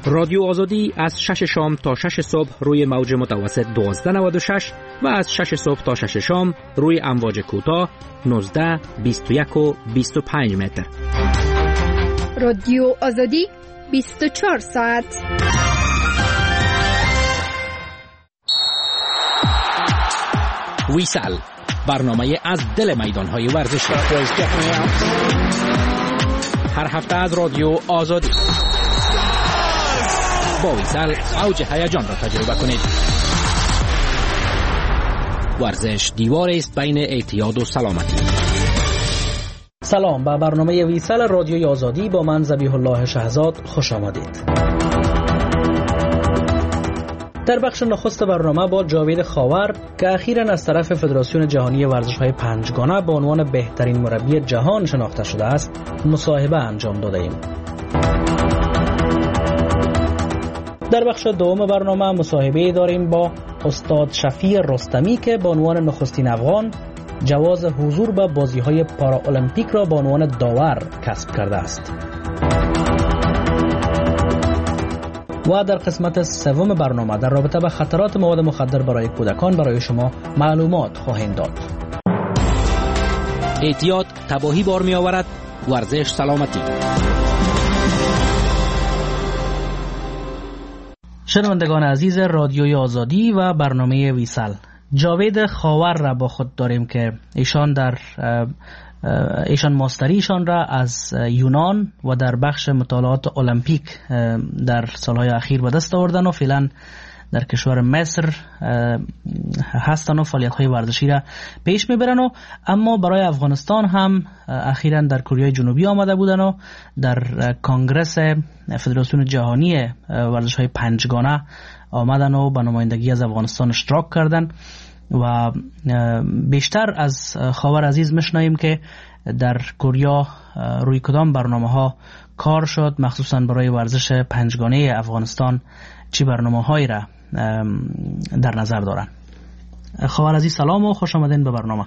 رادیو آزادی از 6 شام تا 6 صبح روی موج متوسط 1296 و از 6 صبح تا 6 شام روی امواج کوتاه 19، 21 و 25 متر. رادیو آزادی 24 ساعت. ویسال، برنامه از دل میدان‌های ورزشی. هر هفته از رادیو آزادی. با ویسال اوج هیجان را تجربه کنید. ورزش دیواری است بین اعتیاد و سلامتی. سلام، به برنامه ویسال رادیوی آزادی با من ذبیح الله شهزاد خوش آمدید. در بخش نخست برنامه با جاوید خاور که اخیراً از طرف فدراسیون جهانی ورزش‌های پنجگانه به عنوان بهترین مربی جهان شناخته شده است مصاحبه انجام داده ایم. در بخش دوم برنامه مصاحبه داریم با استاد شفیع رستمی که به عنوان نخستین افغان جواز حضور به بازی‌های پارالمپیک را به عنوان داور کسب کرده است. و در قسمت سوم برنامه در رابطه با خطرات مواد مخدر برای کودکان برای شما معلومات خواهیم داد. اعتیاد تباهی بار می آورد، ورزش سلامتی. شنوندگان عزیز رادیوی آزادی و برنامه ویسال، جاوید خاور را با خود داریم که ایشان ماستریشان را از یونان و در بخش مطالعات المپیک در سالهای اخیر به دست آوردن و فعلا در کشور مصر هستن و فعالیت‌های ورزشی را پیش میبرن و اما برای افغانستان هم اخیراً در کره جنوبی آمده بودن و در کنگرس فدراسیون جهانی ورزش‌های پنجگانه آمدن و به نمایندگی از افغانستان اشتراک کردن و بیشتر از خاور عزیز میشنویم که در کره روی کدام برنامه‌ها کار شد، مخصوصاً برای ورزش پنجگانه افغانستان چی برنامه‌هایی را در نظر دارن. خاور عزیز سلام و خوش آمدین به برنامه.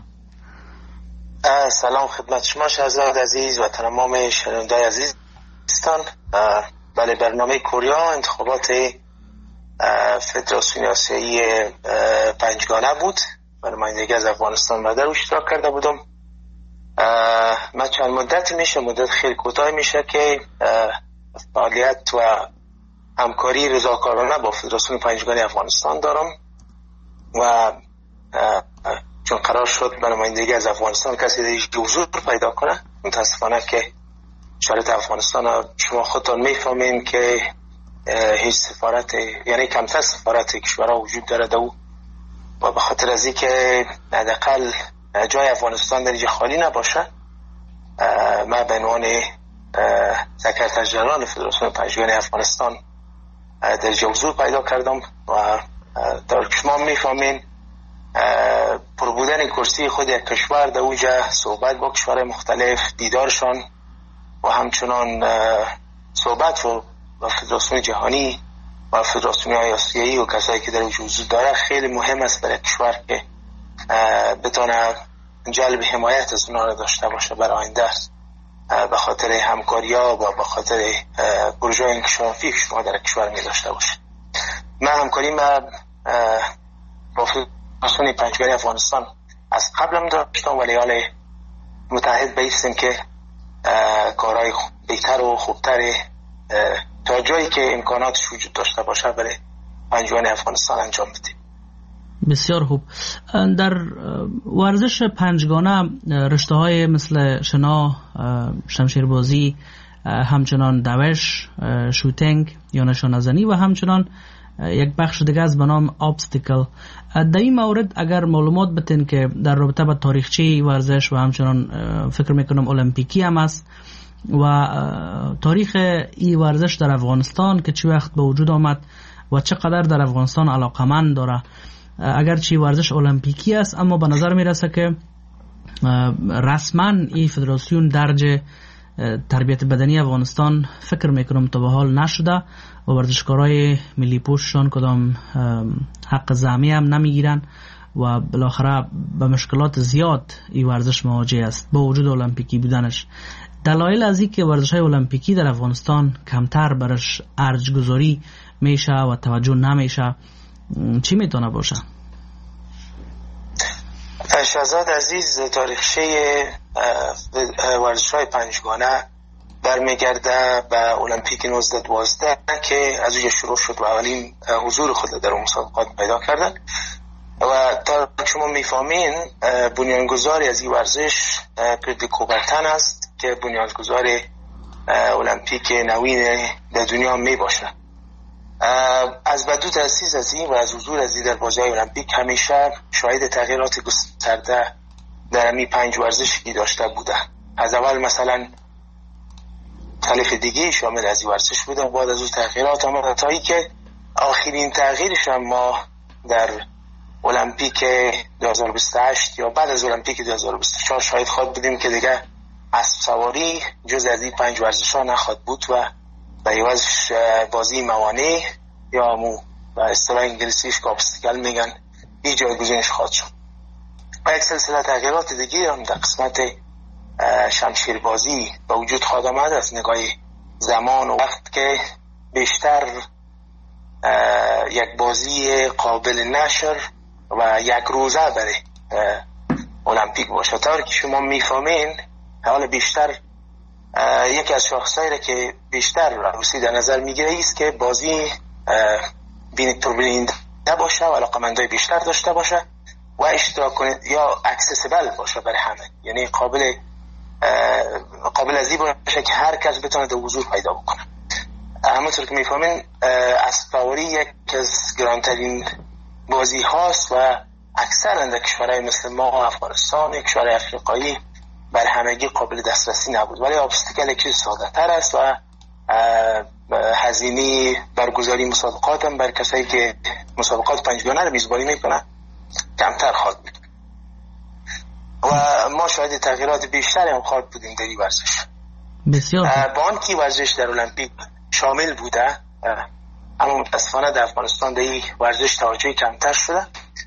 سلام خدمت شما شهزاد عزیز و تمام شنوندگان عزیزتان. بله، برنامه کره انتخابات فدراسیون آسیایی پنجگانه بود. نمایندگی از افغانستان در اشتراک کرده بودم. من چند مدت خیلی کوتاه میشه که فعالیت و همکاری رضاکارانه با فدراسیون پنجگانه افغانستان دارم و چون قرار شد به نمایندگی از افغانستان کسی دیگه حضور پیدا کنه، متاسفانه که شرایط افغانستان شما خودتان میفهمین که هیچ سفارت، یعنی کمتر سفارت کشورها وجود داره و به خاطر از این که حداقل جای افغانستان در اینجا خالی نباشه، من به عنوان سکرتر ژنرال فدراسیون پنجگانه افغانستان در حضور پیدا کردم و در شما میفهمین پر بودن کرسی خود یک کشور در اونجا صحبت با کشورهای مختلف، دیدارشان و همچنان صحبت با فدراسیون جهانی و فدراسیون آسیایی و کسایی که در وجود داره خیلی مهم است برای کشور که بتونه جلب حمایت از اونها را داشته باشه برای آینده است، به خاطر همکاری‌ها و به خاطر پروژه انکشافی که شما در کشور می داشته باشه. من همکاری با فدراسیون پنجگانه افغانستان از قبلم داشتم، ولی حالا متعهد به ایستیم که کارهای بهتر و خوبتر تا جایی که امکاناتش وجود داشته باشه برای پنجگانه افغانستان انجام بدیم. بسیار خوب. در ورزش پنجگانه رشته‌های مثل شنا، شمشیربازی، همچنان دوش، شوتینگ یا نشانه‌زنی و همچنان یک بخش دیگه از به نام ابستیکل. در این مورد اگر معلومات بتین که در رابطه با تاریخچه ورزش و همچنان فکر میکنم المپیکی هم است و تاریخ این ورزش در افغانستان که چه وقت به وجود آمد و چقدر در افغانستان علاقمند داره، اگرچه ورزش المپیکی است اما به نظر میرسه که رسما این فدراسیون درج تربیت بدنی افغانستان فکر میکنم تا به حال نشده و ورزشکارای ملی پوششان کدام حق زعمی هم نمیگیرن و بالاخره به مشکلات زیاد این ورزش مواجه است با وجود المپیکی بودنش. دلایل از این که ورزش‌های المپیکی در افغانستان کمتر برش ارج گذاری میشه و توجه نمیشه چی میتونه باشه؟ شهزاد عزیز، تاریخچه ورزش‌های پنجگانه برمیگرده به المپیک 1912 که از اونجا شروع شد و اولین حضور خود در اون مسابقات پیدا کردن و تا شما میفهمین بنیانگذاری از این ورزش پیر کوبرتن است که بنیانگذار المپیک نوین در دنیا می باشه. از بدو تأسیس از این و از حضور از این در بازی‌های المپیک همیشه شاهد تغییرات گسترده در همین 5 ورزشی داشته بوده. از اول مثلا خلیف دیگه شامل از این ورزش بوده، بعد از اون تغییرات آمده تا اینکه آخرین تغییرش هم ما در المپیک 2028 یا بعد از المپیک 2024 شاهد خواهد بودیم که دیگه اسب سواری جز از این 5 ورزش ها نخواهد بود و به عوضش بازی موانع یا به اصطلاح انگلیسیش کاپستیکل میگن این جایگزینش خواهد شد. و یک سلسله تغییرات دیگه هم در قسمت شمشیر بازی به وجود خواهد آمد از نگاه زمان و وقت که بیشتر یک بازی قابل نشر و یک روزه برای المپیک باشه. طوری که شما میفهمین حالا بیشتر یکی از شاخصایی را که بیشتر روسی در نظر میگیره ایست که بازی بیننده باشه و علاقمندای بیشتر داشته باشه و اشتراک کنه یا اکسسیبل باشه برای همه، یعنی قابل از این باشه که هر کس بتونه در حضور پیدا بکنه. همونطور که میفهمین اسب سواری یک از گرانترین بازی هاست و اکثر در کشورهای مثل ما افغانستان، کشورهای افریقایی بر همگی قابل دسترسی نبود، ولی ابستیکل یکی ساده تر است و هزینه برگزاری مسابقات هم بر کسایی که مسابقات پنجگانه رو میزبانی میکنن کمتر خواهد بود و ما شاید تغییرات بیشتری هم خواهد بودیم در این ورزش. بسیار با آنکه ورزش در المپیک شامل بوده اما متاسفانه در افغانستان در این ورزش توجهی کمتر شده.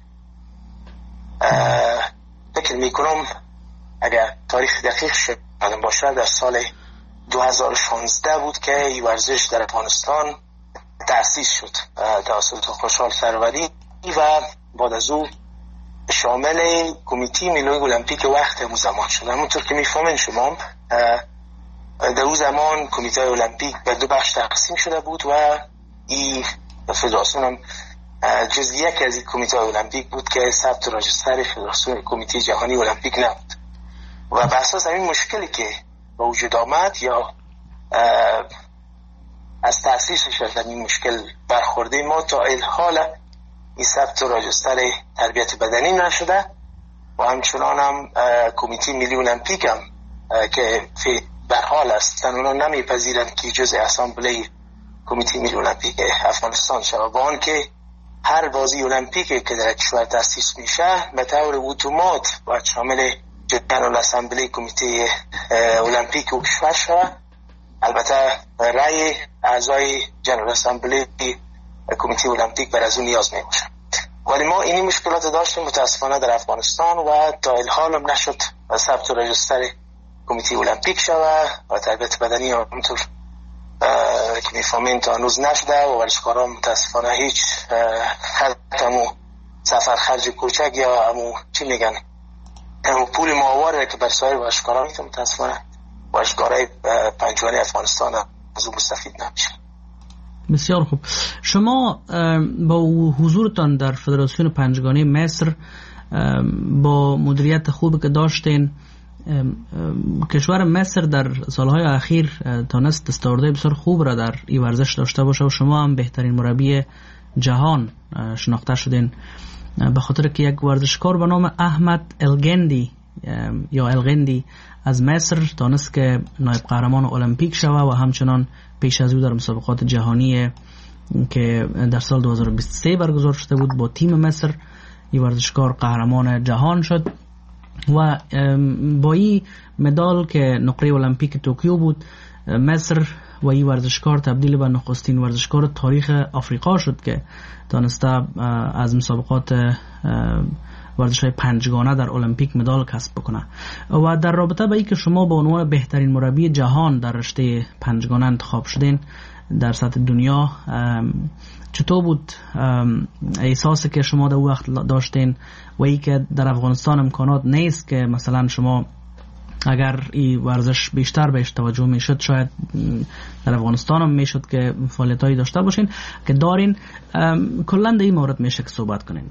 فکر میکنم اگر تاریخ دقیق شد باشه در سال 2016 بود که این ورزش در افغانستان تأسیس شد توسط خوشحال سروری و بعد از او شامل کمیته ملی المپیک وقت همون زمان شد. همونطور که میفهمین شما در اون زمان کمیته المپیک به 2 بخش تقسیم شده بود و این فدراسیون هم جز یک از این کمیته المپیک بود که ثبت راجستر فدراسیون کمیته جهانی المپیک نبود و به اساس همین مشکلی که به وجود آمد یا از تأسیسش از این مشکل برخورده ما تا الحال این ثبت راجستر تربیت بدنی نشده و همچنان هم کمیته ملی المپیک هم که به حال هستن اونا نمیپذیرند که جزء اسامبله کمیته ملی المپیک افغانستان شود، با آن که هر بازی المپیکی که در کشور تأسیس میشه به طور اتومات باید شامل جنرال اسامبله کمیته المپیک و کشور شود. البته رأی اعضای جنرال اسامبله کمیته المپیک بر از اون نیاز می باشه، ولی ما این مشکلات داشتیم متاسفانه در افغانستان و تا الحال هم نشد ثبت رجستر کمیته المپیک شود و تربیت بدنی همونطور که میفهمین تا هنوز نشده و ورزشکاران متاسفانه هیچ همو سفر خرج کوچک یا همو چی میگن همو پول معاوره که بر سایر ورزشکاران میتونه متاسفانه ورزشکارای پنجگانه افغانستان از اون مستفید نمیشه. بسیار خوب. شما با حضورتان در فدراسیون پنجگانه مصر با مدیریت خوبی که داشتین کشور مصر در سالهای اخیر تانست دستاوردهای بسیار خوب را در این ورزش داشته باشه و شما هم بهترین مربی جهان شناخته شدین به خاطر که یک ورزشکار به نام احمد الگندی یا الگندی از مصر تانست که نایب قهرمان المپیک شود و همچنان پیش از او در مسابقات جهانی که در سال 2023 برگزار شده بود با تیم مصر این ورزشکار قهرمان جهان شد و با این مدال که نقره المپیک توکیو بود مصر و این ورزشکار تبدیل به نخستین ورزشکار تاریخ آفریقا شد که تانسته از مسابقات ورزش‌های پنجگانه در المپیک مدال کسب بکنه. و در رابطه با اینکه شما به عنوان بهترین مربی جهان در رشته پنجگانه انتخاب شدین در سطح دنیا، چطور بود احساسی که شما در وقت داشتین و ای که در افغانستان امکانات نیست که مثلا شما اگر این ورزش بیشتر بهش توجه میشد شاید در افغانستان هم میشد که فعالیتایی داشته باشین که دارین، کلا در این مورد میشه که صحبت کنین؟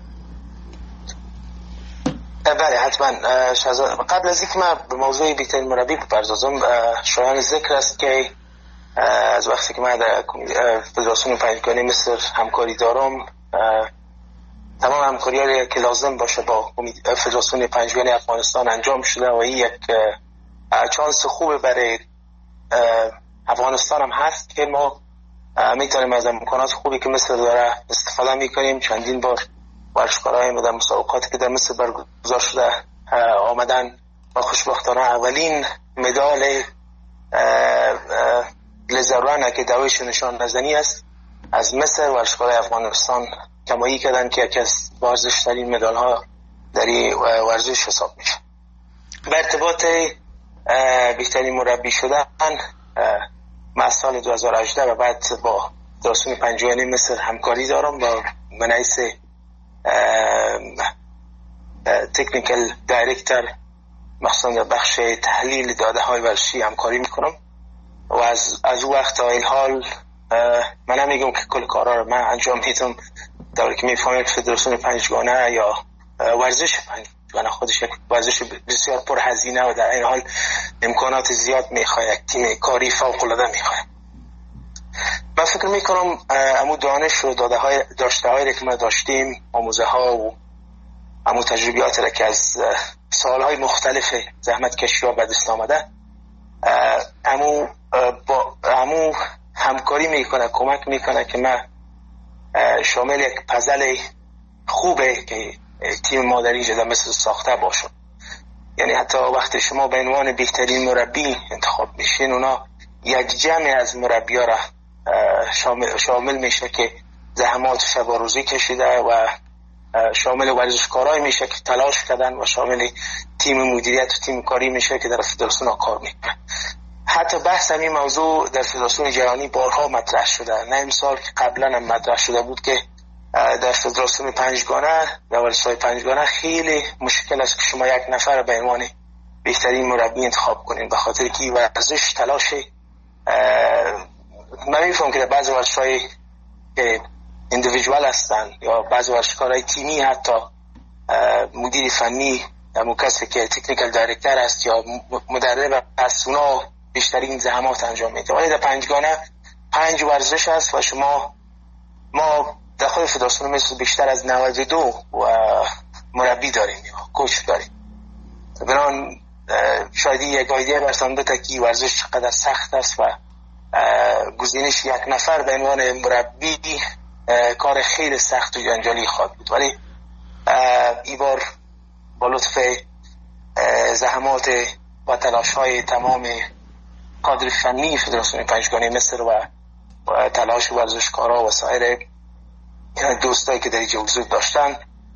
بله حتما. قبل از اینکه من به موضوع بهترین مربی بپردازم، شایان ذکر است که از وقتی که من در فدراسیون پنجگانه مصر همکاری دارم، تمام همکاری‌هایی که لازم باشه با فدراسیون پنجگانه افغانستان انجام شده و این یک چانس خوبه برای افغانستان هم هست که ما میتونیم از امکانات خوبی که مصر داره استفاده میکنیم. چندین بار ورزشکارای ما در مسابقاتی که در مصر برگزار شده آمدن و خوشبختانه اولین مدال لزرانه که دویش نشان نزنی است از مصر ورزشکارای افغانستان کمایی کردن که یکی از بارزشترین مدال ها در این ورزش حساب میشه. به ارتباط بهترین مربی شدن، من سال 2018 و بعد با فدراسیون پنجگانه مصر همکاری دارم، با رئیس تکنیکال دایرکتور مخصوصا در بخش تحلیل داده های ورزشی همکاری میکنم و از اون وقت تا این حال من نمیگم که کل کارا رو من انجام میدم. در که میفهمم که فدراسیون پنجگانه یا ورزش پنجگانه خودش یک ورزش بسیار پرهزینه و در این حال امکانات زیاد میخواد، یک تیم کاری فوق العاده میخواد. من فکر میکنم امو دانش و داشته هایی که ما داشتیم، آموزه ها و امو تجربیات را که از سالهای مختلف زحمت کشی ها به دست آمده، امو همکاری میکنه، کمک میکنه که ما شامل یک پزل خوبه که تیم ما در اینجا مثل ساخته باشون. یعنی حتی وقتی شما به عنوان بهترین مربی انتخاب میشین، اونا یک جمع از مربی ها را شامل میشه که زحمات شب و روزی کشیده و شامل ورزشکارای میشه که تلاش کردن و شامل تیم مدیریت و تیم کاری میشه که در فدراسیون کار میکنه. حتی بحث همین موضوع در فدراسیون جهانی بارها مطرح شده، نه امسال که قبلا هم مطرح شده بود که در فدراسیون پنجگانه در ورزش‌های پنجگانه خیلی مشکل است که شما یک نفر به عنوان بهترین مربی انتخاب کنین، به خاطر که ورزش تلاش من میفهم که در بعضی ورزش‌های که اندیویدوال هستن یا بعضی ورزشکارای تیمی، حتی مدیر فنی یا کسی که تکنیکال دایرکتور است یا مدرب هست، اونا بیشترین زحمات انجام میده. ولی در پنجگانه 5 ورزش است و ما در خود فدراسیون مثل بیشتر از 92 مربی داریم یا کوچ داریم. بنابراین شاید یک ایده برسان بده که ورزش چقدر سخت است و گزینش یک نفر به عنوان مربی کار خیلی سخت و جنجالی خواهد بود. ولی این بار با لطف زحمات و تلاش های تمام کادر فنی فدراسیون پنجگانه مصر و تلاش ورزشکارا و سایر دوستایی که در اینجا حضور داشتن،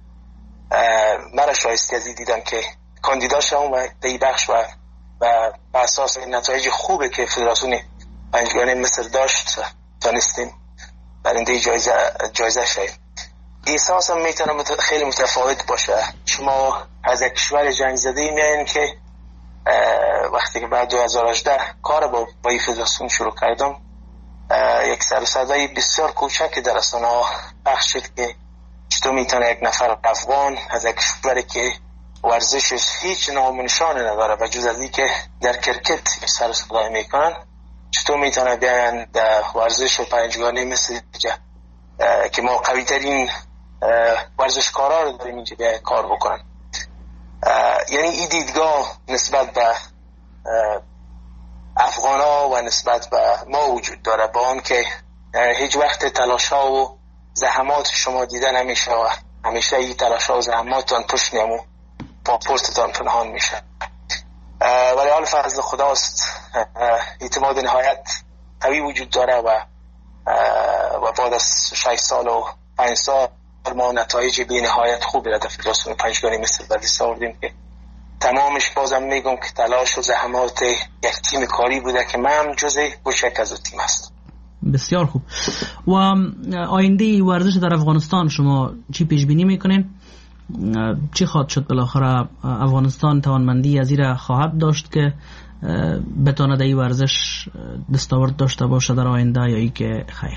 من شایسته از دیدم که کاندیدا شدم و در این بخش و بر اساس نتایج خوبه که فدراسیون پنجگانه مصر داشت تانستیم برنده جایزه شدیم. احساس هم میتونه خیلی متفاوت باشه. شما از یک کشور جنگ زده میایین که وقتی که بعد 2018 کار با این فدراسیون شروع کردم، یک سر و صدای بسیار کوچک در رسانه ها پخش شد که چطور میتونه یک نفر افغان از یک کشوری که ورزشش هیچ نام و نشانه نداره و جز از این که در کرکت سر و صدای میکنن، چطور میتونه بیان در ورزش پنجگانه مثل که ما قوی ترین ورزشکارا رو داریم اینجا بیا کار بکنن. یعنی این دیدگاه نسبت به افغانا و نسبت به ما وجود داره، با آن که هیچ وقت تلاش ها و زحمات شما دیده نمیشه و همیشه این تلاش ها و زحماتتان پشت میمون پاپورتتان پنهان میشه. ولی حال فضل خداست، اعتماد نهایت قوی وجود داره و بعد از 6 سال و 5 سال ما نتایج بی نهایت خوبی را در فدراسیون پنجگانه مثل بردیس آوردیم که تمامش بازم میگم که تلاش و زحمات یک تیم کاری بوده که من هم جزء کوچک از اون تیم هستم. بسیار خوب. و آینده ورزش در افغانستان شما چی پیش بینی میکنین؟ چی خواهد شد بالاخره؟ افغانستان توانمندی از این خواهد داشت که بتواند این ورزش دستاورد داشته باشه در آینده یا ای که خیر؟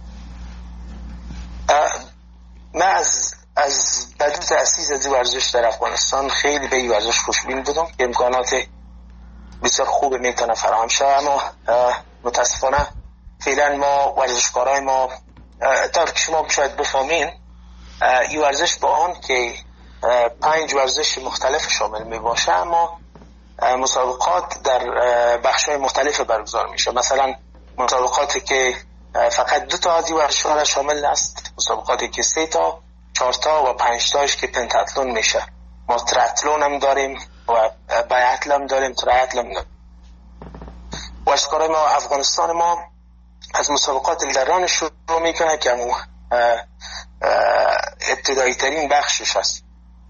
من از بدو تأسیس از ورزش در افغانستان خیلی به این ورزش خوشبین بودم که امکانات بسیار خوب میتونه فراهم شود، اما متاسفانه فعلا ما ورزشکارای ما تا که شما شاید بفهمین این ورزش با آن که 5 ورزش مختلف شامل می باشه اما مسابقات در بخش‌های مختلف برگزار میشه. مثلا مسابقاتی که فقط 2 تا از این ورزش‌ها شامل است، مسابقاتی که 3 تا 4 تا و 5 تاش که پنتاتلون میشه. ما تریاتلون هم داریم و بیاتل هم داریم، تریاتل هم داریم. ورزشکارای ما افغانستان ما از مسابقات الدران شروع میکنه که همون ابتدایی ترین بخشش است.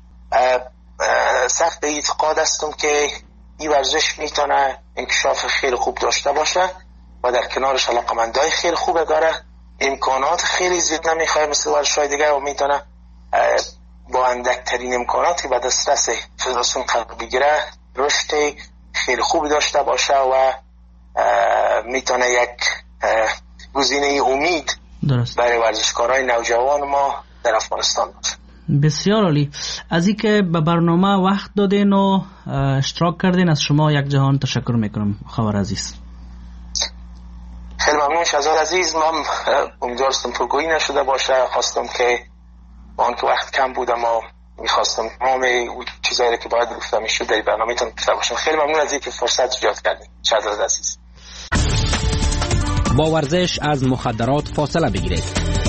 سخت به اعتقاد هستم که این ورزش میتونه انکشاف خیلی خوب داشته باشه و در کنارش علاقمندای خیلی خوبه داره، امکانات خیلی زیاد نمیخواه مثل ورزش‌های دیگه و میتونه با اندکترین امکاناتی به دسترس فدراسیون قرار بگیره، رشد خیلی خوب داشته باشه و میتونه یک گزینه امید برای ورزشکارای نوجوان ما در افغانستان باشه. بسیار عالی. از اینکه به برنامه وقت دادین و اشتراک کردین از شما یک جهان تشکر میکنم خبر عزیز. خیلی ممنون شهزاد عزیز. من امیدوارستم پرگویی نشده باشه، خواستم که با آنکه وقت کم بود اما میخواستم تمام اون چیزایی که باید گفتم میشد در برنامه‌تون گفته باشم. خیلی ممنون از اینکه فرصت ایجاد کردین شهزاد عزیز. با ورزش از مخدرات فاصله بگیرید.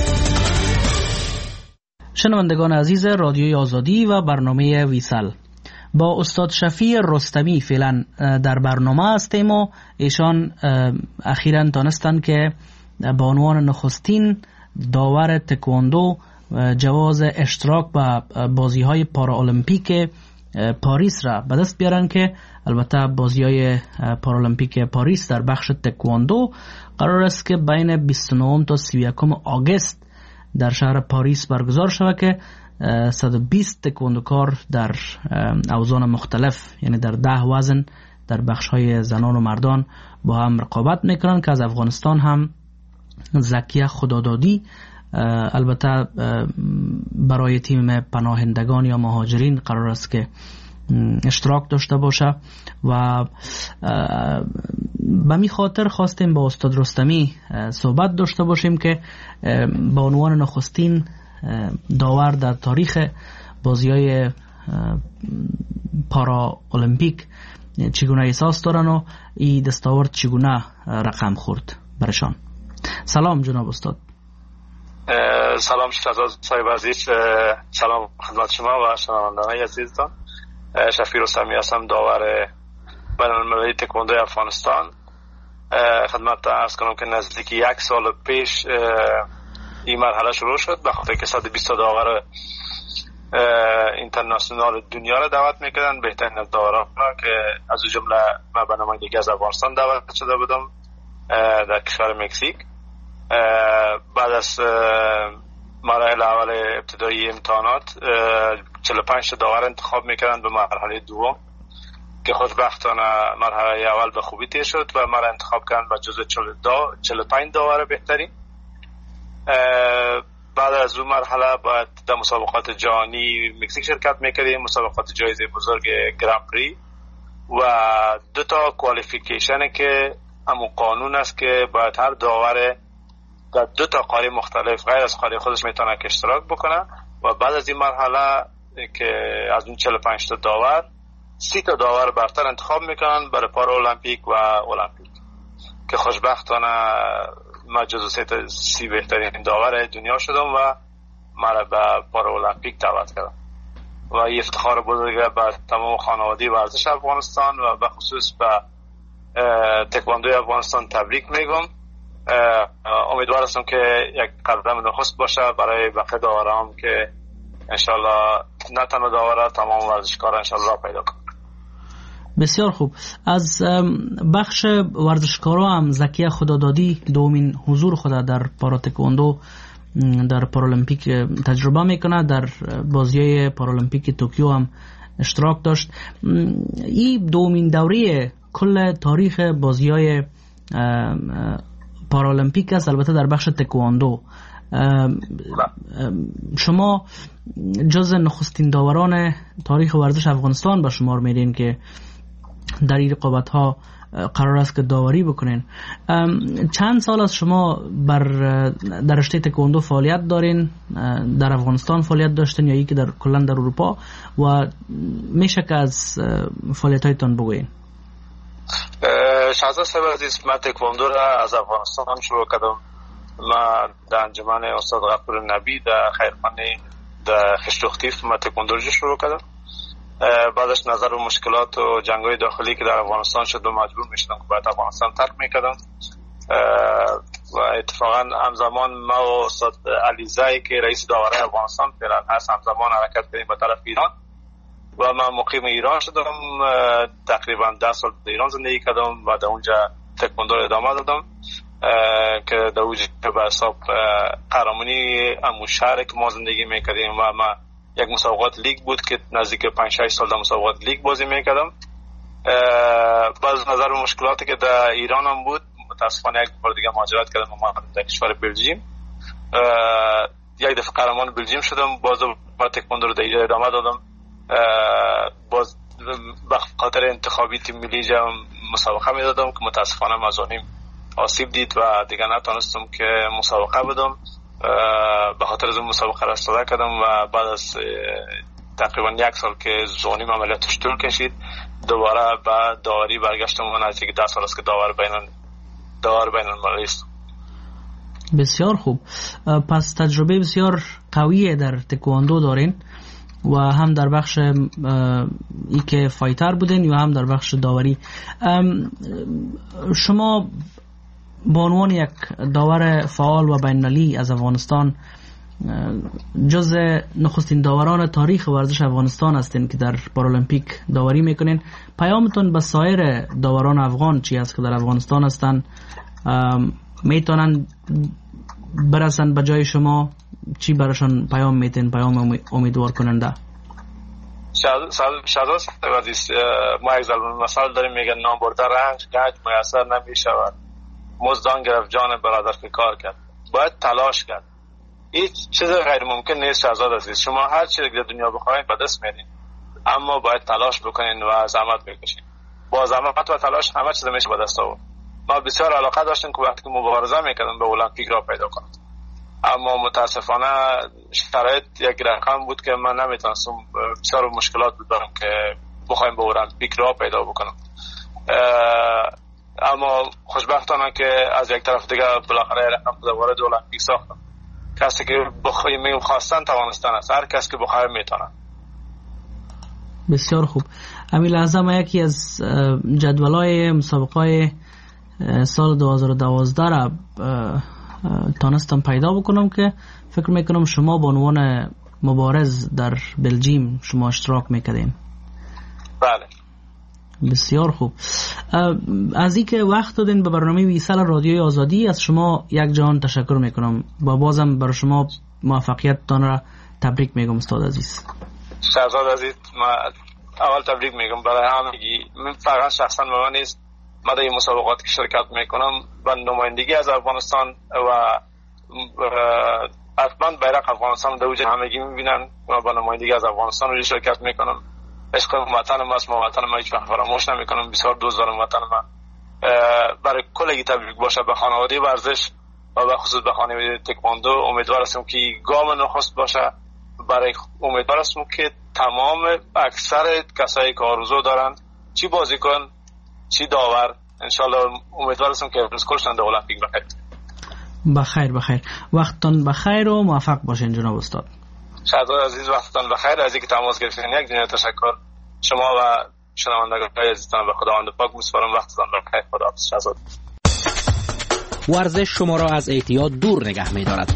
شنوندگان عزیز رادیوی آزادی و برنامه ویسل، با استاد شفیع رستمی فعلا در برنامه هستیم و ایشان اخیراً دانستند که با عنوان نخستین داور تکواندو جواز اشتراک به بازی‌های پارالمپیک پاریس را به دست بیارن که البته بازی‌های پارالمپیک پاریس در بخش تکواندو قرار است که بین 29 تا 31 آگوست در شهر پاریس برگزار شود که 120 تکواندوکار در اوزان مختلف یعنی در 10 وزن در بخش‌های زنان و مردان با هم رقابت میکنن که از افغانستان هم زکیه خدادادی البته برای تیم پناهندگان یا مهاجرین قرار است که اشتراک داشته باشه و به می خاطر خواستیم با استاد رستمی صحبت داشته باشیم که با عنوان نخستین داور در تاریخ بازی‌های پارا المپیک چگونه احساس دارن و این دستاورد چگونه رقم خورد برشان. سلام جناب استاد. سلام شهزاد صاحب عزیز، سلام خدمت شما و شنوندگان عزیزتان. شفیع رستمی هستم، داور بین‌المللی تکواندو افغانستان. خدمت عرض کنم که نزدیک 1 سال پیش این مرحله شروع شد به خاطر که 120 داور اینترنشنال دنیا را دعوت میکردن، بهترین از داوران که از جمله من به نمایندگی از افغانستان دعوت شده بودم در کشور مکزیک. بعد از مراحل اول ابتدایی امتحانات 45 داور انتخاب میکردن به مرحله دوم که خوشبختانه مرحله اول به خوبی طی شد و مرا انتخاب کردن به جزو 45 داور بهترین. بعد از اون مرحله باید در مسابقات جهانی مکزیک شرکت میکردیم، مسابقات جایزه بزرگ گران پری و 2 تا کوالیفیکیشن که همون قانون است که باید هر داور در 2 تا قاره مختلف غیر از قاره خودش میتونه که اشتراک بکنه و بعد از این مرحله که از اون 45 تا داور 30 تا داور برتر انتخاب میکنن برای پارالمپیک و المپیک که خوشبختانه من جزو 30 بهترین داور دنیا شدم و مرا به پارالمپیک دعوت کردم و این افتخار بزرگه به تمام خانواده ورزش افغانستان و به خصوص به تکواندوی افغانستان تبریک میگم امیدوار هستم که یک قدم نخست باشه برای بقیه داورام که انشالله نه تنها داورا تمام ورزشکارا انشالله را پیدا کنند. بسیار خوب. از بخش ورزشکارا هم زکیه خدادادی دومین حضور خود در پاراتکواندو در پارالمپیک تجربه میکنه. در بازی‌های پارالمپیک توکیو هم اشتراک داشت. این دومین دوره کل تاریخ بازی‌های پارالمپیک است، البته در بخش تکواندو. شما جز نخستین داوران تاریخ ورزش افغانستان به شمار میرین که در این رقابت‌ها قرار است که داوری بکنین. چند سال از شما در رشته تکواندو فعالیت دارین؟ در افغانستان فعالیت داشتین یا یکی در کلا در اروپا؟ و میشه که از فعالیت‌هایتان بگوین؟ شهزاده صاحب عزیز، من تکواندو را از افغانستان شروع کردم. ما در انجمن استاد غفور نبی در خیرخانه در خشتوختیف ما تکواندو رو شروع کردم. بعدش نظر و مشکلات و جنگ‌های داخلی که در افغانستان شد و مجبور میشدم که باید افغانستان ترک میکردم و اتفاقا همزمان ما و استاد علی زایی که رئیس داوره افغانستان فعلا هست همزمان حرکت کردیم به طرف ایران و من مقیم ایران شدم. تقریبا 10 سال در ایران زندگی کردم و در اونجا تکواندو ادامه دادم که در اونجا به حساب قهرمانی همون شهر که ما زندگی میکردیم و ما یک مسابقات لیگ بود که نزدیک 5-6 سال در مسابقات لیگ بازی میکردم. بعد نظر به مشکلاتی که در ایران هم بود متاسفانه یک بار دیگه مهاجرت کردم و در کشور بلژیم. یک دفعه قهرمان بلژیم شدم. باز تکواندو رو در اینجا ادامه دادم. باز به خاطر انتخابی تیم ملی جام مسابقه میدادم که متاسفانه مزانیم آسیب دید و دیگه نتونستم که مسابقه بدم. به خاطر از اون مسابقه را استفاده کردم و بعد از تقریبا 1 سال که زونیم عملیاتش طول کشید دوباره به داوری برگشتم و نزدیک 10 سال است که داور بین المللی است. بسیار خوب. پس تجربه بسیار قویه در تکواندو دارین و هم در بخش ای که فایتر بودین و هم در بخش داوری. شما به عنوان یک داور فعال و بین‌المللی از افغانستان جز نخستین داوران تاریخ ورزش افغانستان هستین که در پارالمپیک داوری میکنین. پیامتون به سایر داوران افغان چی است که در افغانستان هستن؟ میتونن برسن به جای شما؟ چی براشون پیام میتین؟ پیام امیدوار کننده؟ شهزاده صاحب عزیز، ما یک ضرب مثل داریم میگن نام برده رنج گنج میسر نمیشود. مزدان گرفت جان برادر که کار کرد. باید تلاش کرد. هیچ چیز غیر ممکن نیست شهزاده عزیز. شما هر چیزی که در دنیا بخواید به دست میارین، اما باید تلاش بکنین و زحمت بکشین. با زحمت و تلاش همه چیز میشه به دست آورد. ما بسیار علاقه داشتیم که وقتی که مبارزه میکردیم به المپیک را پیدا کنیم، اما متاسفانه شرایط یک رقم بود که من نمیتونستم. بسیار مشکلات بود دارم که بخوایم به المپیک را پیدا بکنم. اما خوشبختانه که از یک طرف دیگه بالاخره رقم خود وارد المپیک ساختم. کسی که بخوایم خواستن توانستن است. هر کس که بخواد میتونه. بسیار خوب. همین لحظه ما یکی از جدولای مسابقات سال 2012 را تانستم پیدا بکنم که فکر میکنم شما به عنوان مبارز در بلژیم شما اشتراک میکردین. بله. بسیار خوب. از اینکه وقت دادین به برنامه ویسال رادیوی آزادی از شما یک جهان تشکر میکنم و بازم برای شما موفقیتتان را تبریک میگم استاد عزیز. شهزاده عزیز، ما اول تبریک میگم برای همگی. من فقط شخصا به من نیست، ما در این مسابقات که شرکت میکنم با نمایندگی از افغانستان و حتما بیرق افغانستان در اوج همگی میبینن و با نمایندگی از افغانستان رو شرکت میکنم. عشق وطن ما است، وطن ما هیچ وقت فراموش نمیکنم. بسیار دوست دارم وطن ما. برای کلگی تبریک باشه به خانواده ورزش و به خصوص به خانواده تکواندو. امیدوار هستم که گام نخست باشه. برای امیدوار هستم که تمام اکثر کسایی که آرزو دارن، چی بازیکن چی داور، انشالله امیدوار هستم که امروز کلشن در المپیک بخیر. بخیر. وقتتان بخیر و موفق باشین جناب استاد. شهزاده عزیز، وقتتان بخیر. از اینکه تماس گرفتین یک دنیا تشکر. شما و شنوندگان عزیزتان به خداوند پاک میسپارم. وقتتان بخیر. خداحافظ شهزاده. ورزش شما را از اعتیاد دور نگه می دارد.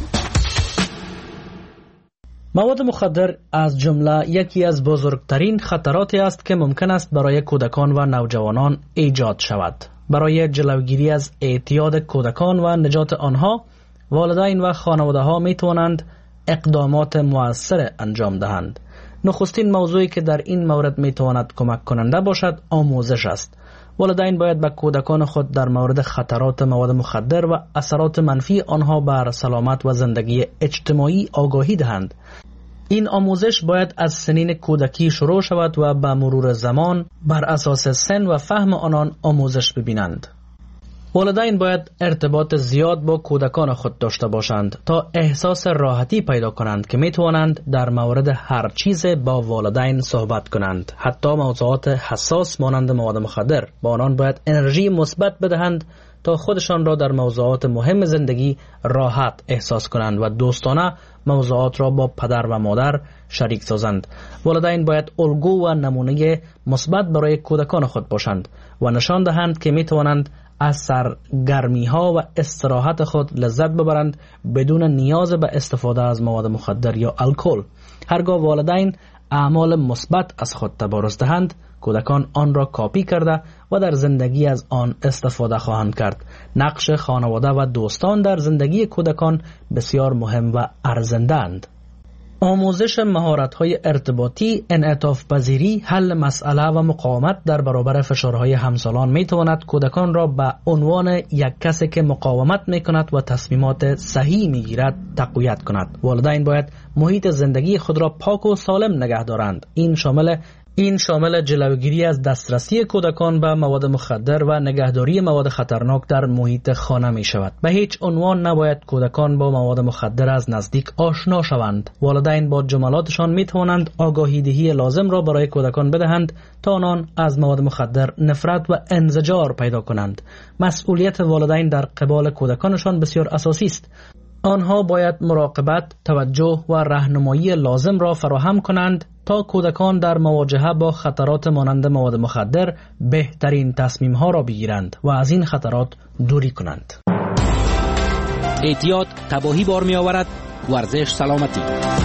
مواد مخدر از جمله یکی از بزرگترین خطراتی است که ممکن است برای کودکان و نوجوانان ایجاد شود. برای جلوگیری از اعتیاد کودکان و نجات آنها، والدین و خانواده ها می توانند اقدامات مؤثر انجام دهند. نخستین موضوعی که در این مورد می تواند کمک کننده باشد آموزش است. والدین باید به کودکان خود در مورد خطرات مواد مخدر و اثرات منفی آنها بر سلامت و زندگی اجتماعی آگاهی دهند. این آموزش باید از سنین کودکی شروع شود و به مرور زمان بر اساس سن و فهم آنان آموزش ببینند. والدین باید ارتباط زیاد با کودکان خود داشته باشند تا احساس راحتی پیدا کنند که می توانند در مورد هر چیز با والدین صحبت کنند. حتی موضوعات حساس مانند مواد مخدر با آنان باید انرژی مثبت بدهند تا خودشان را در موضوعات مهم زندگی راحت احساس کنند و دوستانه موضوعات را با پدر و مادر شریک سازند. والدین باید الگو و نمونه مثبت برای کودکان خود باشند و نشان دهند که می توانند از سرگرمی ها و استراحت خود لذت ببرند بدون نیاز به استفاده از مواد مخدر یا الکل. هرگاه والدین اعمال مثبت از خود تبارز دهند، کودکان آن را کاپی کرده و در زندگی از آن استفاده خواهند کرد. نقش خانواده و دوستان در زندگی کودکان بسیار مهم و ارزنده اند. آموزش مهارت‌های ارتباطی، انعطاف پذیری، حل مسئله و مقاومت در برابر فشارهای همسالان می‌تواند کودکان را به عنوان یک کسی که مقاومت می‌کند و تصمیمات صحیح می‌گیرد تقویت کند. والدین باید محیط زندگی خود را پاک و سالم نگه دارند. این شامل جلوگیری از دسترسی کودکان به مواد مخدر و نگهداری مواد خطرناک در محیط خانه می شود. به هیچ عنوان نباید کودکان با مواد مخدر از نزدیک آشنا شوند. والدین با جملاتشان می توانند آگاهی دهی لازم را برای کودکان بدهند تا آنان از مواد مخدر نفرت و انزجار پیدا کنند. مسئولیت والدین در قبال کودکانشان بسیار اساسی است. آنها باید مراقبت، توجه و راهنمایی لازم را فراهم کنند تا کودکان در مواجهه با خطرات مانند مواد مخدر بهترین تصمیم‌ها را بگیرند و از این خطرات دوری کنند. اعتیاد تباهی بار می آورد، ورزش سلامتی.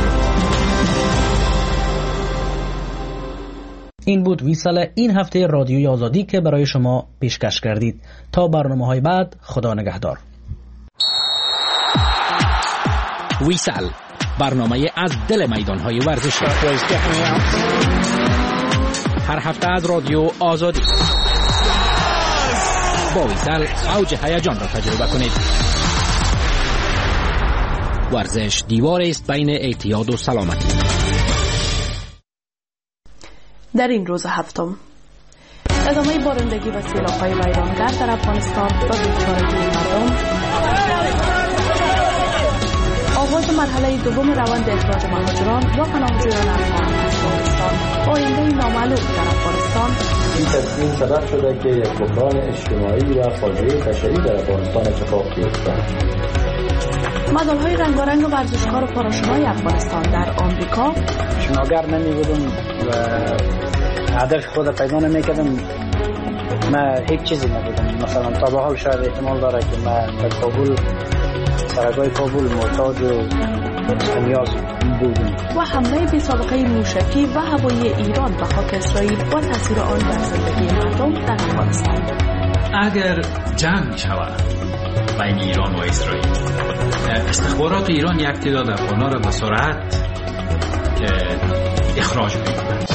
این بود ویسال این هفته رادیوی آزادی که برای شما پیشکش کردید. تا برنامه‌های بعد، خدا نگهدار. ویسال، برنامه از دل میدان‌های ورزشی. هر هفته از رادیو آزادی. با ویسال اوج هیجان را تجربه کنید. ورزش دیواری است بین اعتیاد و سلامتی. در این روز هفتم ادامه بارندگی و سیلاب‌های ویرانگر در افغانستان و بیچارگی مردم، آغاز مرحله دوم روند اخراج مهاجران و پناهجویان افغان از افغانستان، آینده نامعلوم در افغانستان. این تصمیم سبب شده که یک بحران اجتماعی و فاجعه بشری در افغانستان اتفاق بیفتد. مدال‌های رنگارنگ ورزشکار پاراشونای افغانستان در آمریکا. شناگر نمی‌بودم و هدف خود پیدا نمی‌کردم. من هیچ چیزی نبودم. مثلا تا به حال شاید احتمال داره که من در کابل، سرگاه کابل محتاج و نیاز بودیم. و حمله بی سابقه موشکی و هوایی ایران به خاک اسرائیل و تاثیر آن بر زندگی مردم در افغانستان. اگر جنگ شود بین ایران و اسرائیل، استخبارات ایران یک تعداد افغان‌ها را به سرعت که اخراج می‌کنند.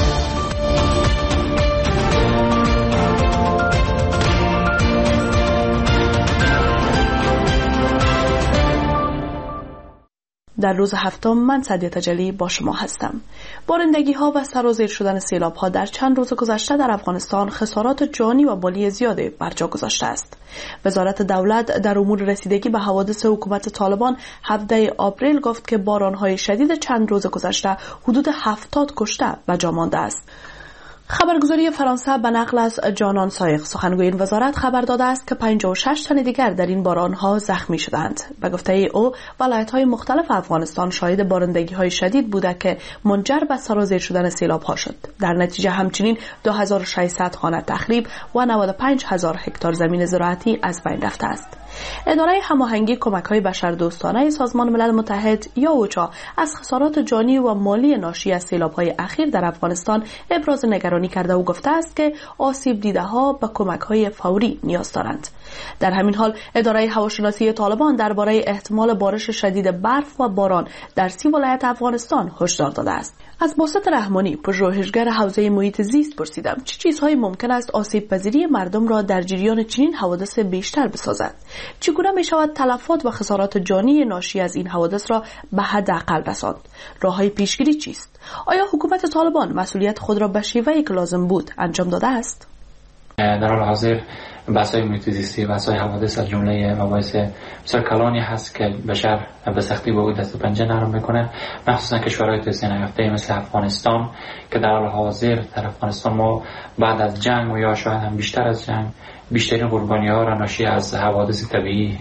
در روز هفتم من سعدیه تجلی با شما هستم. بارندگی ها و سرازیر شدن سیلاب ها در چند روز گذشته در افغانستان خسارات جانی و مالی زیادی بر جا گذاشته است. وزارت دولت در امور رسیدگی به حوادث حکومت طالبان 17 آپریل گفت که باران‌های شدید چند روز گذشته حدود 70 کشته به جا مانده است. خبرگزاری فرانسه به نقل از جانان سایق، سخنگوی این وزارت، خبر داده است که 56 تن دیگر در این باران‌ها زخمی شدند. به گفته او، ولایت‌های مختلف افغانستان شاهد بارندگی‌های شدید بوده که منجر به سرازیر شدن سیلاب‌ها شد. در نتیجه همچنین 2600 خانه تخریب و 95000 هکتار زمین زراعتی از بین رفته است. اداره هماهنگی کمک‌های بشردوستانه سازمان ملل متحد یا اوچا از خسارات جانی و مالی ناشی از سیلاب‌های اخیر در افغانستان ابراز نگرانی کرده و گفته است که آسیب دیده‌ها به کمک‌های فوری نیاز دارند. در همین حال اداره هواشناسی طالبان درباره احتمال بارش شدید برف و باران در 30 ولایت افغانستان هشدار داده است. از باسط رحمانی، پژوهشگر حوزه محیط زیست پرسیدم چه چیزهایی ممکن است آسیب پذیری مردم را در جریان چنین حوادث بیشتر بسازد؟ چگونه می شود تلفات و خسارات جانی ناشی از این حوادث را به حداقل رساند؟ راههای پیشگیری چیست؟ آیا حکومت طالبان مسئولیت خود را به شیوهی که لازم بود انجام داده است؟ در حال حاضر بحث‌های محیط زیستی، بحث‌های حوادث از جمله مباحث بسیار کلانی هست که بشر به سختی به او دست و پنجه نرم میکنه، مخصوصا کشورهای توسعه نیافته مثل افغانستان که در حال حاضر در افغانستان ما بعد از جنگ و یا شاید هم بیشتر از جنگ بیشترین قربانی‌ها را ناشی از حوادث طبیعی،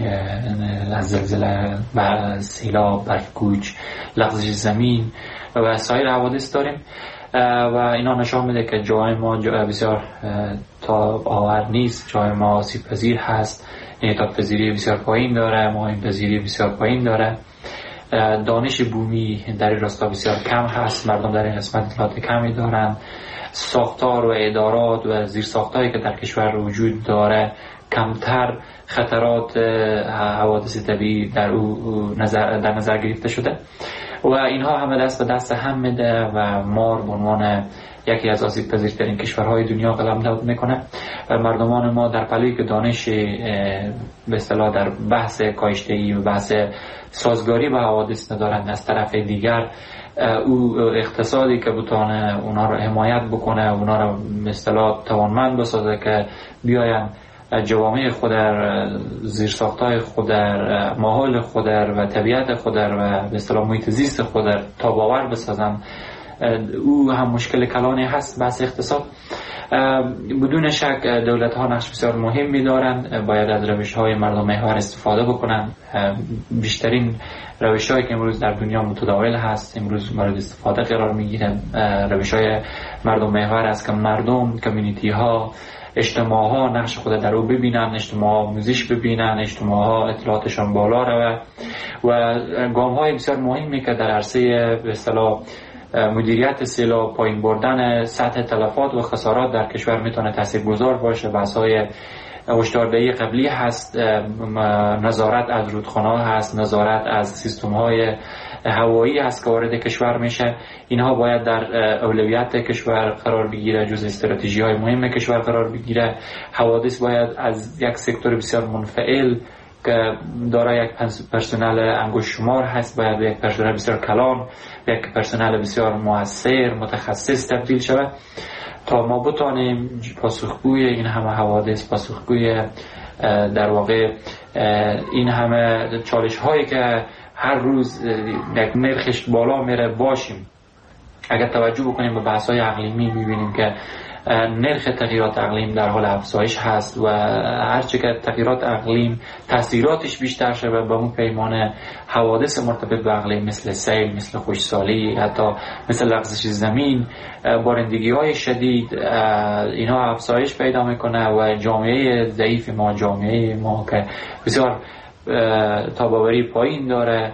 از زلزله و سیلاب، برف‌کوچ، لغزش زمین و سایر حوادث داریم و اینا نشان میده که جای ما بسیار تاب آور نیست، جای ما آسیب پذیر هست، انعطاف پذیری بسیار پایین داره، مهاجم پذیری بسیار پایین داره، دانش بومی در این راستا بسیار کم هست، مردم در این قسمت اطلاعات کمی دارن، ساختار و ادارات و زیرساختایی که در کشور وجود داره کمتر خطرات حوادث طبیعی در نظر گرفته شده و اینها همه دست به دست هم میده و ما به عنوان یکی از آسیب پذیرترین کشورهای دنیا قلمداد میکنه و مردمان ما در پلی که دانش به اصطلاح در بحث کاشته‌ای و بحث سازگاری با حوادث ندارند، از طرف دیگر او اقتصادی که بتونه اونا رو حمایت بکنه، اونا رو به اصطلاح توانمند بسازه که بیاین جوامع خود در زیرساختای خود در ماحول خود و طبیعت خود و به اصطلاح محیط زیست خود تاب‌آور بسازن، او هم مشکل کلانی هست. بحث اقتصاد بدون شک دولت ها نقش بسیار مهمی دارند، باید از روش های مردم محور استفاده بکنن. بیشترین روش هایی که امروز در دنیا متداول هست امروز مورد استفاده قرار میگیره روش های مردم محور است که مردم، کمیونیتی ها، اجتماع ها نقش خود در او ببینن، اجتماع ها موزش ببینن، اجتماع ها اطلاعاتشان بالا روه و گام های بسیار مهمی که در عرصه به اصطلاح مدیریت سیلاب، پایین بردن سطح تلفات و خسارات در کشور میتونه تاثیرگذار باشه. بحث‌های هشداردهی قبلی هست، نظارت از رودخانه‌ها هست، نظارت از سیستم‌های هوایی هست که وارد کشور میشه. اینها باید در اولویت کشور قرار بگیره، جز استراتژی‌های مهم کشور قرار بگیره. حوادث باید از یک سکتور بسیار منفعل که دارای یک پرسنل انگشت شمار هست باید به یک پرسنل بسیار کلان، به یک پرسنل بسیار مؤثر متخصص تبدیل شود تا ما بتانیم پاسخگوی این همه حوادث، پاسخگوی در واقع این همه چالش هایی که هر روز یک نرخش بالا میره باشیم. اگر توجه بکنیم به بحث های اقلیمی میبینیم که نرخ تغییرات اقلیم در حال افزایش هست و هرچه که تغییرات اقلیم تاثیراتش بیشتر شده به اون پیمانه حوادث مرتبط به اقلیم مثل سیل، مثل خشکسالی، حتی مثل لغزش زمین، بارندگی های شدید، اینها افزایش پیدا میکنه و جامعه ضعیف ما، جامعه ما که بسیار تاباوری پایین داره،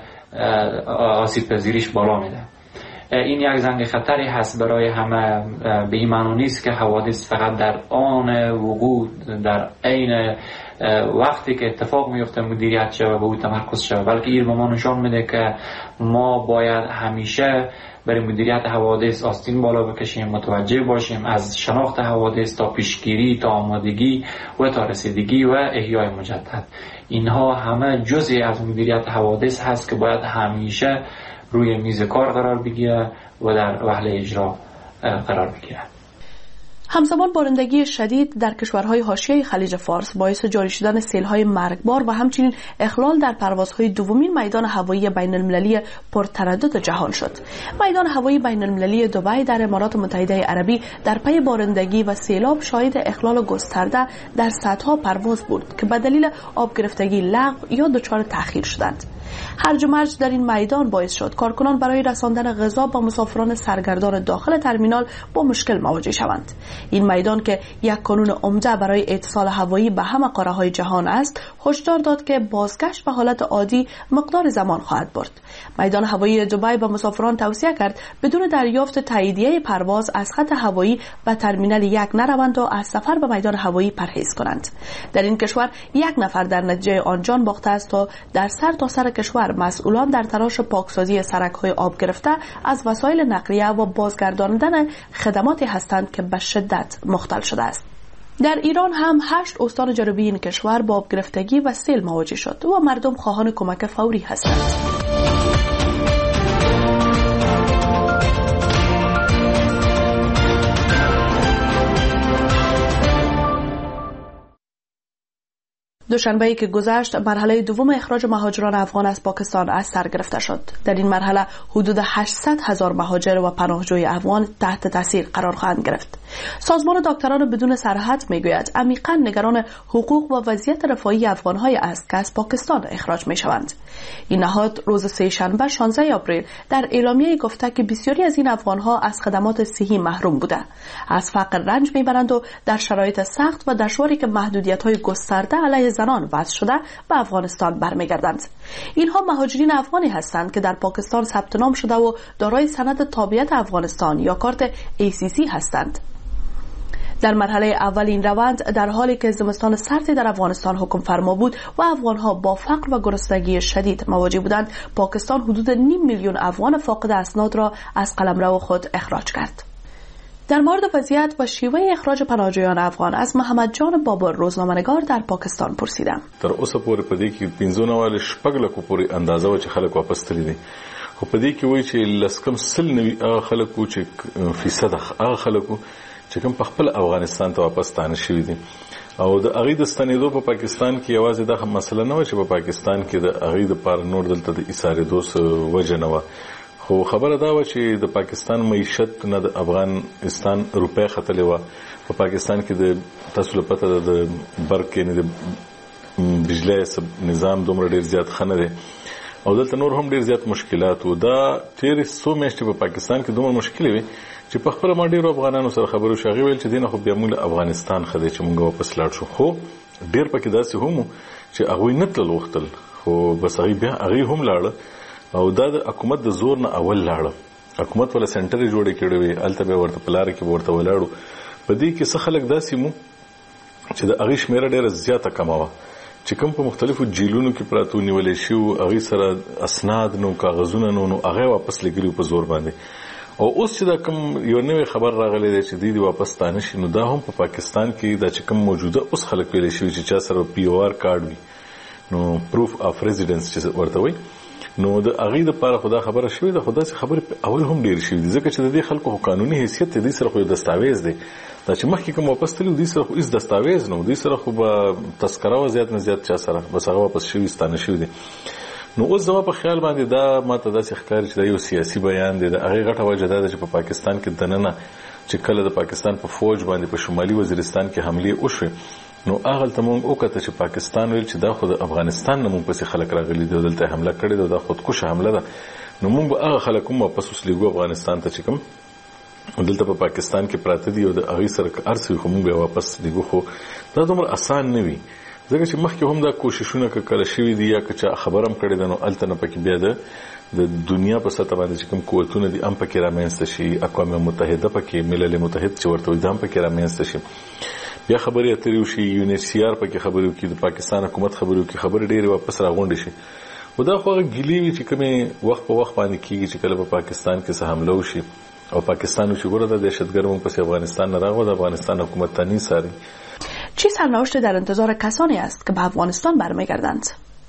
آسیب پذیریش بالا میده. این یک زنگ خطری هست برای همه. به این معنی نیست که حوادث فقط در آن وقوع در عین وقتی که اتفاق میفته مدیریت شود و به او تمرکز شود، بلکه این به ما نشان میده که ما باید همیشه برای مدیریت حوادث آستین بالا بکشیم، متوجه باشیم از شناخت حوادث تا پیشگیری تا آمادگی و تا رسیدگی و احیای مجدد. اینها همه جزئی از مدیریت حوادث هست که باید همیشه روی میز کار قرار بگیره و در وهله اجرا قرار بگیره. همزمان بارندگی شدید در کشورهای حاشیه خلیج فارس باعث جاری شدن سیل‌های مرگبار و همچنین اخلال در پروازهای دومین میدان هوایی بین المللی پرتردد جهان شد. میدان هوایی بین المللی دبی در امارات متحده عربی در پی بارندگی و سیلاب شاهد اخلال گسترده در صدها پرواز بود که به دلیل آب گرفتگی لغو یا دچار تأخیر شدند. هرج و مرج در این میدان باعث شد کارکنان برای رساندن غذا با مسافران سرگردان داخل ترمینال با مشکل مواجه شوند. این میدان که یک کانون عمده برای اتصال هوایی به همه قاره‌های جهان است، هشدار داد که بازگشت به حالت عادی مقدار زمان خواهد برد. میدان هوایی دبی به مسافران توصیه کرد بدون دریافت تاییدیه پرواز از خط هوایی به ترمینال 1 نروند و از سفر به میدان هوایی پرهیز کنند. در این کشور 1 نفر در نتیجه آن جان باخته است و در سر تا سر کشور مسئولان در تلاش پاکسازی سرک‌های آب گرفته از وسایل نقلیه و بازگرداندن خدماتی هستند که به شدت مختل شده است. در ایران هم 8 استان جنوبی این کشور با آب گرفتگی و سیل مواجه شد و مردم خواهان کمک فوری هستند. دوشنبه‌ای که گذشت مرحله دوم اخراج مهاجران افغان از پاکستان از سر گرفته شد. در این مرحله حدود 800,000 مهاجر و پناهجوی افغان تحت تاثیر قرار خواهند گرفت. سازمان دکتران بدون سرحد میگوید عمیقاً نگران حقوق و وضعیت رفاهی افغان‌های است که از پاکستان اخراج می‌شوند. این نهاد روز سه‌شنبه 16 آپریل در اعلامیه گفته که بسیاری از این افغان‌ها از خدمات صحی محروم بوده، از فقر رنج می‌برند و در شرایط سخت و دشواری که محدودیت‌های گسترده علیه زنان وضع شده به افغانستان برمیگردند. اینها مهاجرین افغانی هستند که در پاکستان ثبت نام شده و دارای سند تابعیت افغانستان یا کارت ACC هستند. در مرحله اول این روند در حالی که زمستان سردی در افغانستان حکم فرما بود و افغانها با فقر و گرسنگی شدید مواجه بودند، پاکستان حدود 5 میلیون افغان فاقد اسناد را از قلمرو خود اخراج کرد. در مورد وضعیت و شیوه اخراج پناهجویان افغان از محمد جان بابر روزنامه‌نگار در پاکستان پرسیدم. تر اوسه پورې پدې کې 15 شپږ لکو پورې اندازه و چې خلک واپس تللي دي. خو پدې کې وایي چې لسکم سل نوي هغه خلکو چې فیصد هغه خلکو چې کوم په خپل افغانستان ته واپس ستانه شوي دي او د هغې د ستنېدو په پاکستان کې یوازې دا مسله نه وه چې په پاکستان کې د هغې دپاره نور دلته د ایسارېدو څه وجه نه وه، خو خبره دا وه چې د پاکستان معیشت نه د افغانستان روپۍ ختلې وه. په پاکستان کې د تاسو له پته ده د برق یعنې د بجلی نظام دومره ډېر زیات ښه نه دی او دلته نور هم ډېر زیات مشکلات وو. دا تېرې څو میاشتې په پاکستان کې دومره مشکلې وې چې په خپله ما ډېرو افغانانو سره خبرې وشو. هغې ویل چې دې نه خو بیا موږ له افغانستان ښه دی چې موږ واپس لاړ شو، خو ډېر پکې داسې هم وو چې هغوی نه تلل غوښتل، خو بس هغوی هم لاړه او دا د حکومت د زور نه اول لاړه. حکومت ولا سنټرې جوړې کړې وې، هلته بیا ورته په لاره کې ورته ولاړو. په دې کې څه خلک داسې مو چې د هغې شمېره ډېره زیاته کمه وه چې کوم په مختلفو جیلونو کې پراته نیولې شوي، هغې سره اسناد نو کاغذونه نو هغه واپس لګلي په زور باندې. او اوس چې دا کوم یو نوی خبر راغلی دی چې دوی واپس ستانه شي، نو دا هم په پاکستان کې دا چې کوم موجوده اوس خلک ویلی شوي چې چا سره POR کارډ وي، نو پروف اف ریزیډنس چې ورته وایي، نو د هغې دپاره خو دا خبره شوې ده. خو داسې خبرې اول هم ډېرې شوي دي ځکه چې د دې خلکو خو قانوني حیثیت دی، دوی سره خو یو دستاویز دی. دا چې مخکې کوم واپس تللي دوی سره خو هېڅ دستاویز نه و، دوی سره خو به تذکره وه زیات نه زیات چا سره، بس هغه واپس شوي ستانه شوي دي. نو اوس زما په خیال باندې دا ماته داسې ښکاري چې دا یو سیاسي بیان دی. د هغې غټه وجه دا ده چې په پاکستان کې دننه چې کله د پاکستان په فوج باندې په شمالي وزیرستان کې حملې وشوې، نو هغلته مونږ وکته چې پاکستان ویل چې دا خو د افغانستان نه مونږ پسې خلک راغلي دي او دلته حمله کړې ده، دا خودکشه حمله ده. نو مونږ به هغه خلک هم واپس اوس لېږو افغانستان ته چې کوم دلته په پاکستان کې پراته دي او د هغې سره که هر څه وي خو مونږ به یې واپس لېږو. خو دا دومره اسان نه وي ځکه چې مخکې هم دا کوششونه که کله شوي دي یا که چا خبر هم کړې ده، نو هلته نه پکې بیا د دنیا په سطح باندې چې کوم قوتونه دي هم پکې رامنځته شي، اقوام متحده پکې، ملل متحد چې ورته وایي دا هم پکې رامنځته شي، بیا خبرې اترې وشي، UNHCR پکې خبرې وکړي، د پاکستان حکومت خبرې وکړي، خبرې ډېرې واپس راغونډې شي. خو دا خو هغه ګیلې وي چې کومې وخت په وخت باندې کېږي چې کله په پاکستان کې څه حمله وشي او پاکستان وشي ګوره دا دهشتګرد موږ پسې افغانستان نه راغله، د افغانستان حکومت ته نیساري. چه سرنوشت در انتظار کسانی است که به افغانستان برمیگردند؟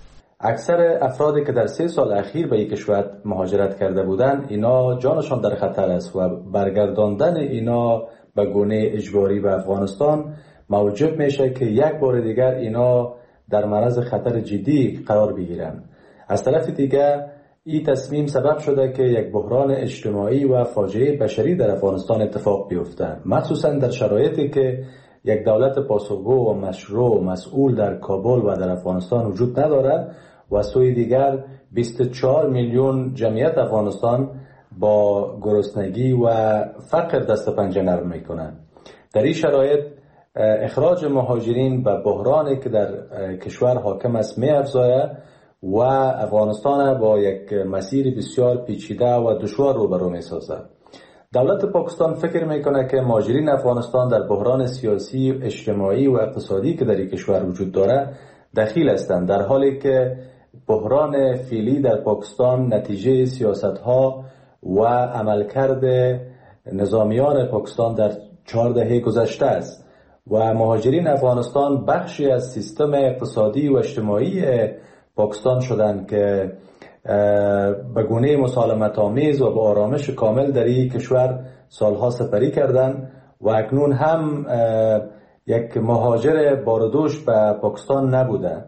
اکثر افرادی که در 3 سال اخیر به یک کشور مهاجرت کرده بودند، اینا جانشان در خطر است و برگرداندن اینا به گونه اجباری به افغانستان موجب میشه که یک بار دیگر اینا در معرض خطر جدی قرار بگیرند. از طرف دیگر این تصمیم سبب شده که یک بحران اجتماعی و فاجعه بشری در افغانستان اتفاق بیفته، مخصوصا در شرایطی که یک دولت پاسخگو و مشروع و مسئول در کابل و در افغانستان وجود ندارد و سوی دیگر 24 میلیون جمعیت افغانستان با گرسنگی و فقر دست پنجه نرم میکنه. در این شرایط اخراج مهاجرین به بحرانی که در کشور حاکم است می افزایه و افغانستان با یک مسیر بسیار پیچیده و دشوار روبرو می سازه. دولت پاکستان فکر میکنه که مهاجرین افغانستان در بحران سیاسی، اجتماعی و اقتصادی که در این کشور وجود داره دخیل هستند، در حالی که بحران فعلی در پاکستان نتیجه سیاست‌ها و عملکرد نظامیان پاکستان در 4 دهه گذشته است و مهاجرین افغانستان بخشی از سیستم اقتصادی و اجتماعی پاکستان شدند که به گونه مسالمت آمیز و به آرامش کامل در این کشور سالها سپری کردند و اکنون هم یک مهاجر باردوش به پاکستان نبوده.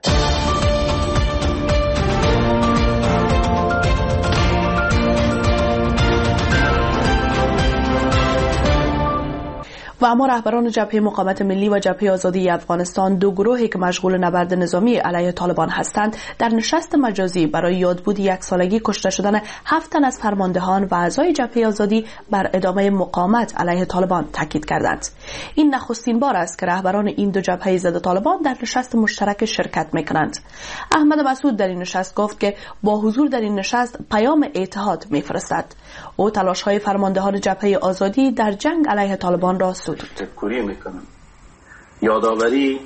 و اما رهبران جبهه مقاومت ملی و جبهه آزادی افغانستان، دو گروهی که مشغول نبرد نظامی علیه طالبان هستند، در نشست مجازی برای یادبود 1 سالگی کشته شدن 7 تن از فرماندهان و اعضای جبهه آزادی بر ادامه مقاومت علیه طالبان تاکید کردند. این نخستین بار است که رهبران این دو جبهه ضد طالبان در نشست مشترک شرکت می‌کنند. احمد مسعود در این نشست گفت که با حضور در این نشست پیام اتحاد می‌فرستد. او تلاش‌های فرماندهان جبهه آزادی در جنگ علیه طالبان را تشکری میکنم. یادآوری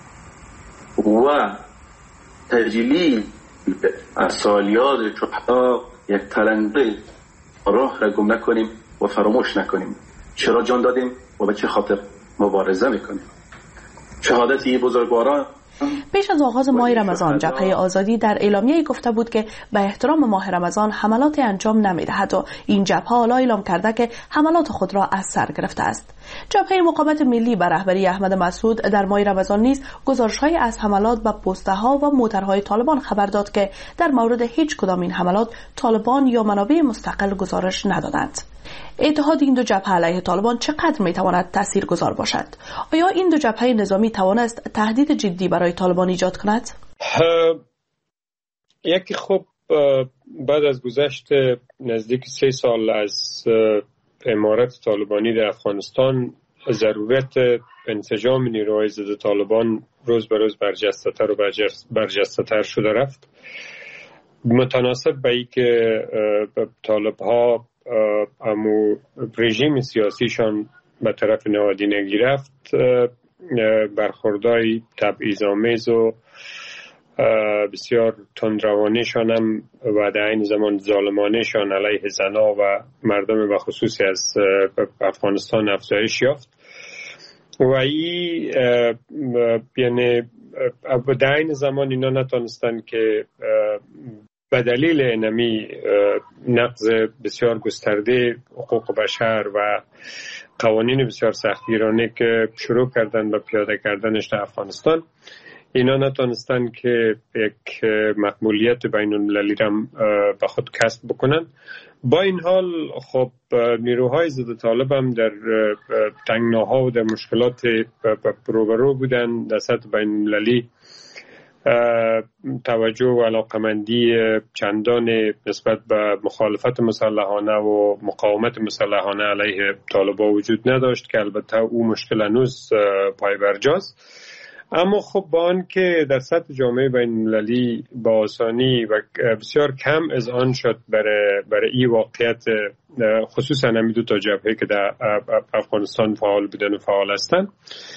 و تجلیل از سالیات شهدا یک تلنگر راه را گم نکنیم و فراموش نکنیم. چرا جان دادیم و به چه خاطر مبارزه میکنیم. شهادت بزرگواران. پیش از آغاز ماه رمضان جبهه آزادی در اعلامیه گفته بود که به احترام ماه رمضان حملات انجام نمی‌دهد و این جبهه حالا اعلام کرده که حملات خود را از سر گرفته است. جبهه مقاومت ملی به رهبری احمد مسعود در ماه رمضان نیز گزارش‌های از حملات به پست‌ها و موترهای طالبان خبر داد که در مورد هیچ کدام این حملات طالبان یا منابع مستقل گزارش ندادند. اتحاد این دو جبهه علیه طالبان چقدر میتواند تاثیرگذار باشد؟ آیا این دو جبهه نظامی توانست تهدید جدی برای طالبان ایجاد کند؟ یکی خب بعد از گذشت نزدیک 3 سال از امارت طالبانی در افغانستان، ضرورت انسجام نیروهای ضد طالبان روز به روز برجسته‌تر و برجسته‌تر شده رفت. متناسب به این که طالب‌ها امو رژیم سیاسیشان به طرف نهادینگی رفت، برخوردهای تبعیض‌آمیز و بسیار تندروانیشان هم و در این زمان ظالمانه‌شان علیه زنها و مردم به خصوصی از افغانستان افزایش یافت و این یعنی در این زمان اینا نتونستن که به دلیل انمی نقض بسیار گسترده حقوق بشر و قوانین بسیار سختگیرانه که شروع کردن به پیاده کردنش در افغانستان، اینا نتونستن که یک مقبولیت بین المللی را به خود کسب بکنن. با این حال خب نیروهای ضد طالب هم در تنگناها و در مشکلات روبرو بودن. در سطح بین المللی توجه و علاقمندی چندان نسبت به مخالفت مسلحانه و مقاومت مسلحانه علیه طالبان وجود نداشت که البته او مشکل هنوز پای برجاست. اما خب با آن که در سطح جامعه بین المللی با آسانی و بسیار کم اذعان شد برای این واقعیت، خصوصا همین دو تا جبهه که در افغانستان فعال بودن و فعال هستند،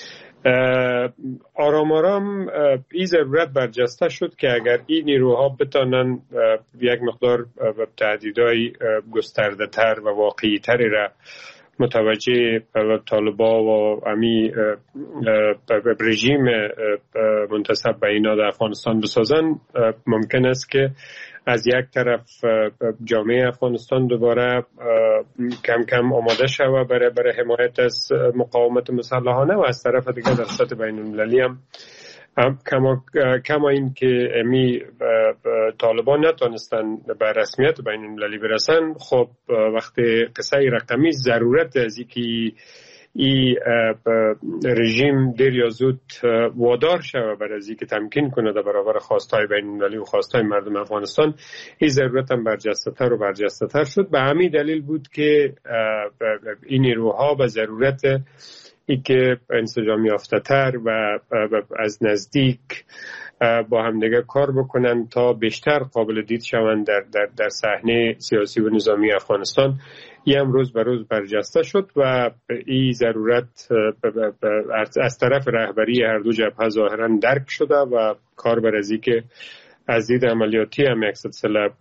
آرام آرام این ضرورت برجسته شد که اگر این نیروها بتانن یک مقدار تهدیدهای گسترده تر و واقعی تری را متوجه طالبان و امی رژیم منتسب به اینا در افغانستان بسازن، ممکن است که از یک طرف جامعه افغانستان دوباره کم کم آماده شود برای حمایت از مقاومت مسلحانه و از طرف دیگر در سطح بین المللی هم کما این که امی طالبان نتونستن به رسمیت بین المللی برسن. خب وقتی قصه رقمی ضرورت از اینکه این رژیم دیر یا زود وادار شود برای از اینکه تمکین کنه در برابر خواستهای بین‌المللی و خواستهای مردم افغانستان، این ضرورت هم برجسته‌تر و برجسته‌تر شد. به همین دلیل بود که این نیروها به ضرورت ای که انسجام یافته‌تر و از نزدیک با همدیگه کار بکنن تا بیشتر قابل دید شوند در صحنه سیاسی و نظامی افغانستان. این هم روز به روز برجسته شد و این ضرورت از طرف رهبری هر دو جبهه ظاهرا درک شده و کار بر از که از دید عملیاتی هم یک سلسله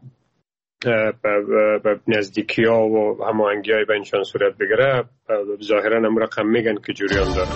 نزدیکی ها و هماهنگی های بینشان صورت بگیره. ظاهرا هم رقم میگن که جریان داره.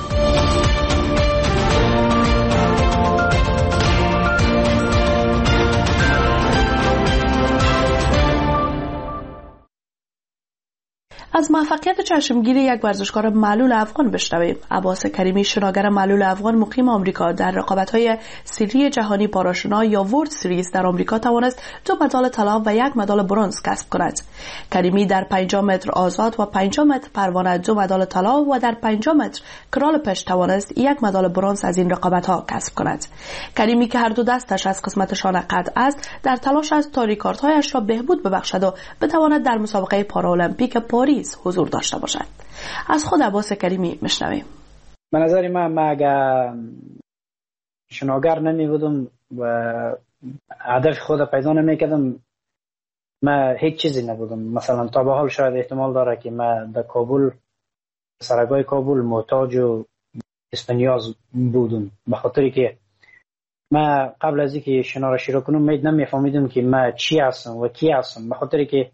از موفقیت چشمگیر یک ورزشکار معلول افغان بشنویم. عباس کریمی، شناگر معلول افغان مقیم آمریکا، در رقابت‌های سری جهانی پاراشنا یا ورلد سریز در آمریکا توانست 2 مدال طلا و 1 مدال برنز کسب کند. کریمی در 50 متر آزاد و 50 متر پروانه 2 مدال طلا و در 50 متر کرال پشت توانست 1 مدال برنز از این رقابت‌ها کسب کند. کریمی که هر دو دستش از قسمتشان قطع است، در تلاش است تا ریکاردهایش را بهبود ببخشد و بتواند در مسابقه پارالمپیک پاریس حضور داشته باشد. از خود عباس کریمی میشنویم. به نظر من اگر شناگر نمی بودم و هدف خود پیدا نمی کردم، من هیچ چیزی نبودم. مثلا تا به حال شاید احتمال داره که من در کابل، سرگاه کابل محتاج و اسپانیاز بودم، به خاطری که من قبل از اینکه شنا را شروع کنم نمیفهمیدم که من چی هستم و کی هستم، به خاطری که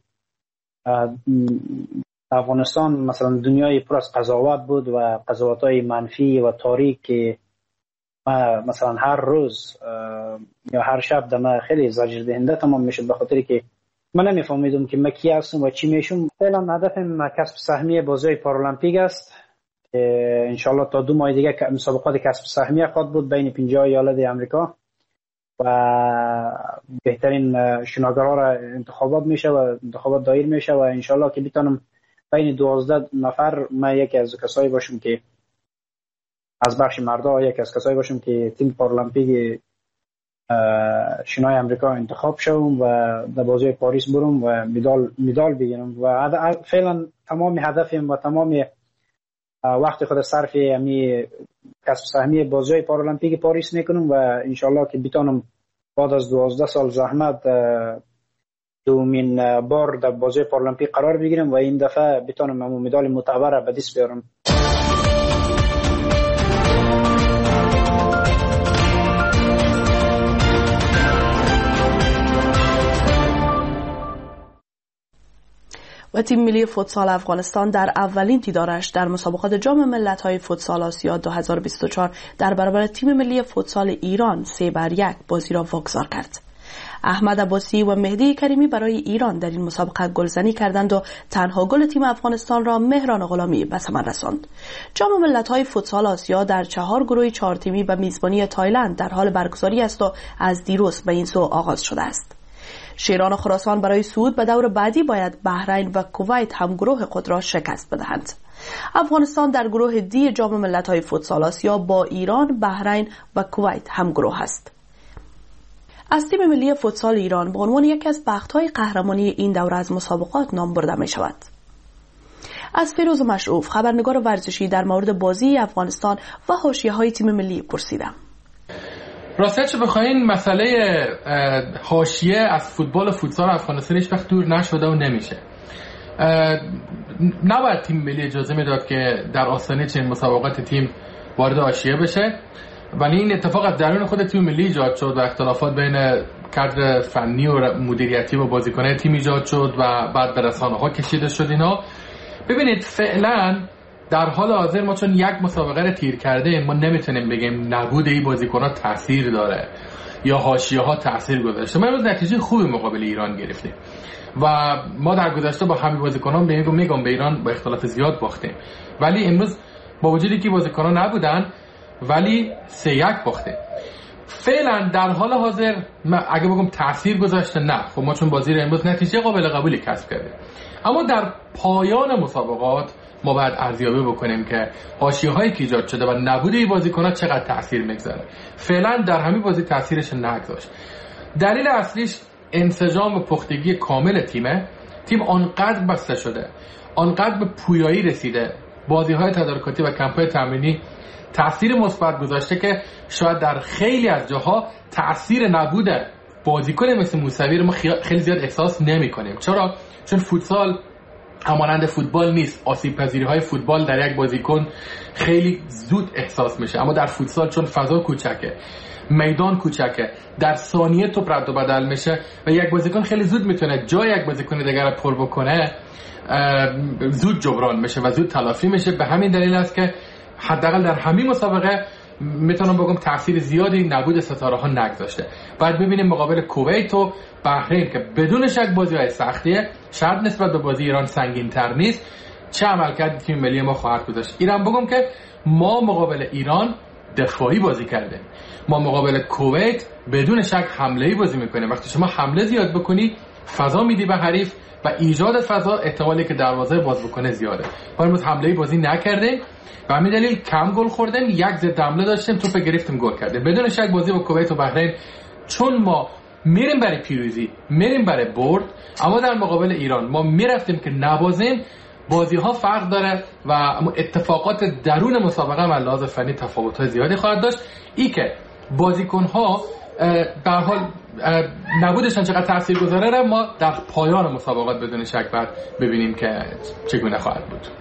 افغانستان مثلا دنیای پر از قضاوت بود و قضاوت‌های منفی و تاریک که مثلا هر روز یا هر شب دم خیلی زجر دهنده تمام میشد، به خاطر که من نمیفهمیدم که من کی هستم و چی میشم. فعلا هدفم کسب سهمیه بازی پارالمپیک است. ان شاء الله تا 2 ماه دیگه مسابقات کسب سهمیه خواهد بود بین 50 ایالت آمریکا و بهترین شناگرها را انتخابات میشه و انتخابات دایر میشه و ان شاء الله که بتونم بین 12 نفر من یکی از کسایی باشم که از بخش مردا یکی از کسایی باشم که تیم پارالمپیک شنای آمریکا انتخاب شوم و در بازی پاریس برم و مدال بگیرم. و فعلا تمام هدفم و تمام وقت خود صرف امی کسب سهمیه بازی پارالمپیک پاریس میکنم و ان شاء الله که بتونم بعد از 12 سال زحمت دومین بار در بازی پارالمپیک قرار بگیرم و این دفعه بتونم همون مدال معتبر به دست بیارم. و تیم ملی فوتسال افغانستان در اولین دیدارش در مسابقات جام ملت‌های فوتسال آسیا 2024 در برابر تیم ملی فوتسال ایران 3-1 بازی را واگذار کرد. احمد عباسی و مهدی کریمی برای ایران در این مسابقه گلزنی کردند و تنها گل تیم افغانستان را مهران غلامی به ثمر رساند. جام ملت‌های فوتسال آسیا در 4 گروه 4 تیمی به میزبانی تایلند در حال برگزاری است و از دیروز به این سو آغاز شده است. شیران خراسان برای صعود به دور بعدی باید بحرین و کویت هم گروه خود را شکست بدهند. افغانستان در گروه دی جام ملت‌های فوتسال آسیا با ایران، بحرین و کویت هم گروه است. از تیم ملی فوتسال ایران به عنوان یکی از بخت‌های قهرمانی این دوره از مسابقات نام برده می شود. از فیروز مشعوف، خبرنگار ورزشی، در مورد بازی افغانستان و حاشیه‌های تیم ملی پرسیدم. راستش بخواین مسئله حاشیه از فوتبال فوتسال افغانستان هیچ وقت دور نشده و نمیشه. نباید تیم ملی اجازه میداد که در آستانه چنین مسابقات تیم وارد حاشیه بشه، ولی این اتفاق از درون خود تیم ملی ایجاد شد و اختلافات بین کادر فنی و مدیریتی و بازیکنان تیم ایجاد شد و بعد به رسانه‌ها کشیده شد اینا. ببینید فعلا در حال حاضر ما چون یک مسابقه رو تیر کرده ما نمیتونیم بگیم نبود این بازیکن‌ها تاثیر داره یا حاشیه‌ها تاثیر گذاشته. ما امروز نتیجه خوبی مقابل ایران گرفتیم و ما در گذشته با همین بازیکنان میگم به ایران با اختلاف زیاد باختیم، ولی امروز با وجودی که بازیکنان نبودن ولی 3-1 باختیم. فعلا در حال حاضر اگه بگم تاثیر گذاشته نه، خب ما چون بازی رو امروز نتیجه قابل قبولی کسب کردیم، اما در پایان مسابقات ما باید ارزیابی بکنیم که حاشیه‌هایی که ایجاد شده و نبود این بازیکن‌ها چقدر تاثیر میگذاره. فعلا در همین بازی تاثیرش نگذاشت. دلیل اصلیش انسجام و پختگی کامل تیم آنقدر بسته شده، آنقدر به پویایی رسیده، بازی‌های تدارکاتی و کمپ‌های تمرینی تاثیر مثبت گذاشته که شاید در خیلی از جاها تاثیر نبود بازیکن مثل موسوی رو ما خیلی زیاد احساس نمی‌کنیم. چرا؟ چون فوتسال همانند فوتبال نیست. آسیب پذیری‌های فوتبال در یک بازیکن خیلی زود احساس میشه، اما در فوتسال چون فضا کوچکه، میدان کوچکه، در ثانیه توپ رد و بدل میشه و یک بازیکن خیلی زود میتونه جای یک بازیکن دیگر رو پر بکنه، زود جبران میشه و زود تلافی میشه. به همین دلیل است که حداقل در همین مسابقه میتونم بگم تاثیر زیادی نبود ستاره ها نگذاشته. باید ببینیم مقابل کویت و بحرین که بدون شک بازی‌های سختیه، شاید نسبت به بازی ایران سنگین‌تر نیست، چه عملکرد تیم ملی ما خواهد گذاشت. ایران بگم که ما مقابل ایران دفاعی بازی کردیم، ما مقابل کویت بدون شک حمله‌ای بازی میکنیم. وقتی شما حمله زیاد بکنی فضا میدی به حریف و ایجاد فضا احتمالی که دروازه باز بکنه زیاده. ما امروز حمله‌ای بازی نکردیم و همین دلیل کم گل خوردیم، یک ضد حمله داشتیم، توپ گرفتیم گل کردیم. بدون شک بازی با کویت و بحرین چون ما میریم برای پیروزی، میریم برای برد، اما در مقابل ایران ما میرفتیم که نبازیم، بازی ها فرق داره و اتفاقات درون مسابقه هم لحاظ فنی تفاوت‌های زیادی خواهد داشت. ای که بازیکن ها به هر حال نبودشان چقدر تاثیرگذاره را ما در پایان مسابقات بدون شک بعد ببینیم که چگونه خواهد بود.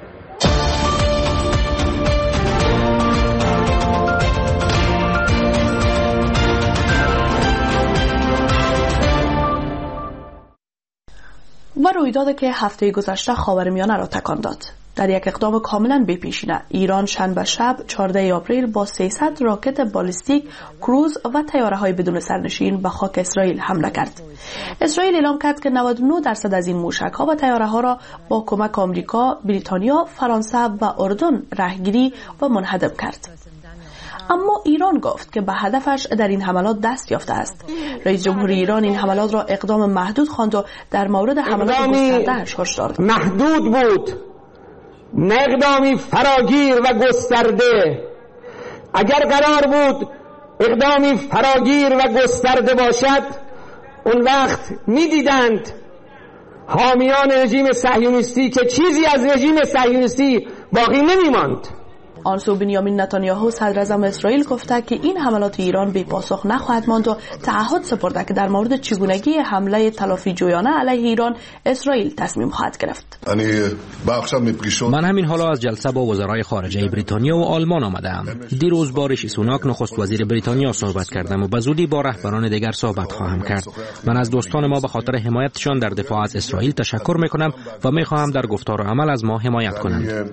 و رویدادی که هفته گذشته خاورمیانه را تکان داد. در یک اقدام کاملا بی‌پیشینه، ایران شنبه شب 14 آپریل با 300 راکت بالستیک، کروز و طیاره‌های بدون سرنشین به خاک اسرائیل حمله کرد. اسرائیل اعلام کرد که 99% از این موشک‌ها و طیاره‌ها را با کمک آمریکا، بریتانیا، فرانسه و اردن راهگیری و منهدم کرد. اما ایران گفت که به هدفش در این حملات دست یافته است. رئیس جمهور ایران این حملات را اقدام محدود خواند و در مورد حملات گسترده‌اش هشدار داد. محدود بود، نه اقدامی فراگیر و گسترده. اگر قرار بود اقدامی فراگیر و گسترده باشد، اون وقت می‌دیدند حامیان رژیم صهیونیستی که چیزی از رژیم صهیونیستی باقی نمی‌ماند. آن سو بنیامین نتانیاهو صدر اعظم اسرائیل گفته که این حملات ایران بی پاسخ نخواهد ماند و تعهد سپرده که در مورد چگونگی حمله تلافی جویانه علیه ایران اسرائیل تصمیم خواهد گرفت. من همین حالا از جلسه با وزرای خارجه بریتانیا و آلمان آمدم. دیروز با ریشی سوناک نخست وزیر بریتانیا صحبت کردم و به زودی با رهبران دیگر صحبت خواهم کرد. من از دوستان ما به خاطر حمایتشان در دفاع از اسرائیل تشکر میکنم و میخواهم در گفتار و عمل از ما حمایت کنند.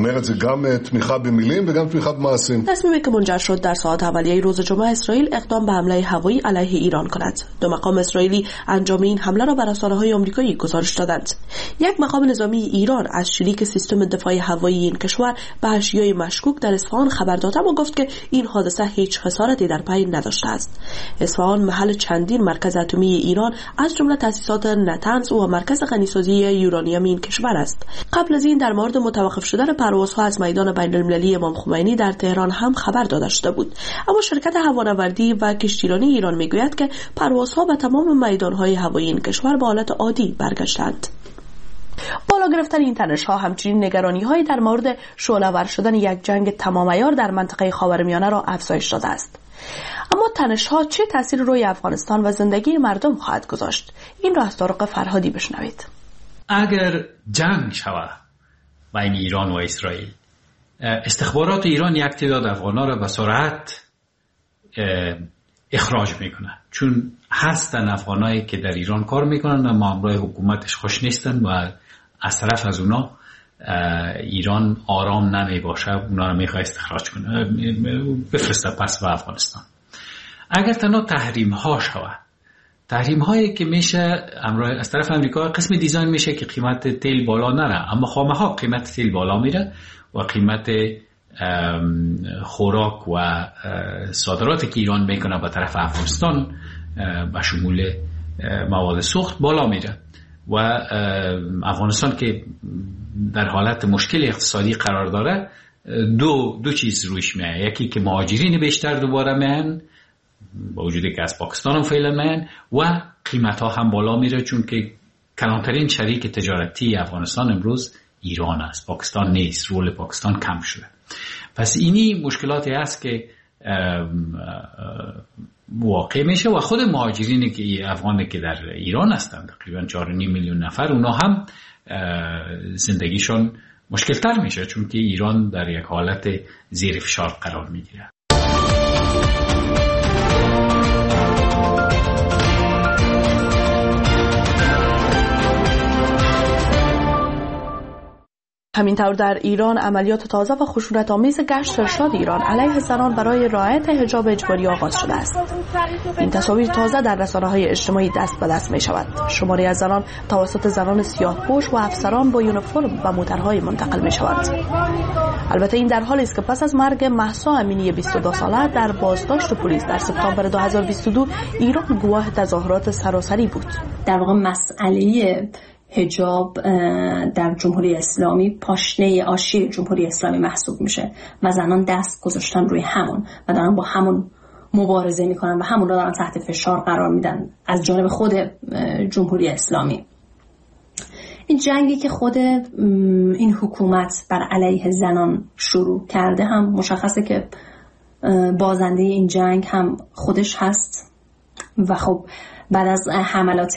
تصمیمی که منجر شد در ساعات اولیه روز جمعه اسرائیل اقدام به حمله هوایی علیه ایران کند. دو مقام اسرائیلی انجام این حمله را بر رسانه‌های آمریکایی گزارش دادند. یک مقام نظامی ایران از شلیک سیستم دفاعی هوایی این کشور به اشیای مشکوک در اصفهان خبر داد و گفت که این حادثه هیچ خسارتی در پی نداشته است. اصفهان محل چندین مرکز اتمی ایران از جمله تأسیسات نتنز و مرکز غنیسازی یورانیوم این کشور است. قبل از این در مورد متوقف شدن پروازها از میدان بین‌المللی امام خمینی در تهران هم خبر داده شده بود، اما شرکت هوانوردی و کشتیرانی ایران میگوید که پروازها به تمام میدانهای هوایی این کشور به حالت عادی برگشتند. بالا گرفتن این تنش‌ها همچنین نگرانی‌هایی در مورد شعله‌ور شدن یک جنگ تمام‌عیار در منطقه خاورمیانه را افزایش داده است. اما تنش‌ها چه تأثیر روی افغانستان و زندگی مردم خواهد گذاشت؟ این را از طارق فرهادی بشنوید. اگر جنگ شود بین ایران و اسرائیل، استخبارات ایران یک تعداد افغان‌ها را به سرعت اخراج میکنن، چون هستن افغانایی که در ایران کار میکنن و مامورای حکومتش خوش نیستن و از طرف از اونا ایران آرام نمی باشه، اونا رو میخواد استخراج کنه، بفرسته پس به افغانستان. اگر تنها تحریم ها شود، تحریم هایی که میشه از طرف امریکا قسم دیزاین میشه که قیمت تیل بالا نره، اما خامه ها قیمت تیل بالا میره و قیمت خوراک و صادراتی که ایران میکنه به طرف افغانستان به شمول مواد سوخت بالا میره و افغانستان که در حالت مشکل اقتصادی قرار داره، دو چیز روش میاد. یکی که مهاجرین بیشتر دوباره میان با وجودی که از پاکستان هم فعلا میان و قیمت ها هم بالا میره، چون که کلانترین شریک تجارتی افغانستان امروز ایران است، پاکستان نیست. رول پاکستان کم شده. پس اینی مشکلاتی هست که واقع میشه و خود مهاجرین که افغانی که در ایران هستند تقریبا 4.5 میلیون نفر، اونا هم زندگیشون مشکل تر میشه، چون که ایران در یک حالت زیر فشار قرار میگیره. همینطور در ایران عملیات تازه و خشونت‌آمیز گشت ارشاد ایران علیه زنان برای رعایت حجاب اجباری آغاز شده است. این تصاویر تازه در رسانه‌های اجتماعی دست به دست می‌شود. شماری از زنان توسط زنان سیاه‌پوش و افسران با یونیفرم و موترهای منتقل می‌شوند. البته این در حالی است که پس از مرگ مهسا امینی 22 ساله در بازداشت پلیس در سپتامبر 2022 ایران گواه تظاهرات سراسری بود. در واقع مسئله حجاب در جمهوری اسلامی پاشنه آشیل جمهوری اسلامی محسوب میشه و زنان دست گذاشتن روی همون و دارن با همون مبارزه میکنن و همون رو دارن تحت فشار قرار میدن از جانب خود جمهوری اسلامی. این جنگی که خود این حکومت بر علیه زنان شروع کرده هم مشخصه که بازنده این جنگ هم خودش هست و خب بعد از حملات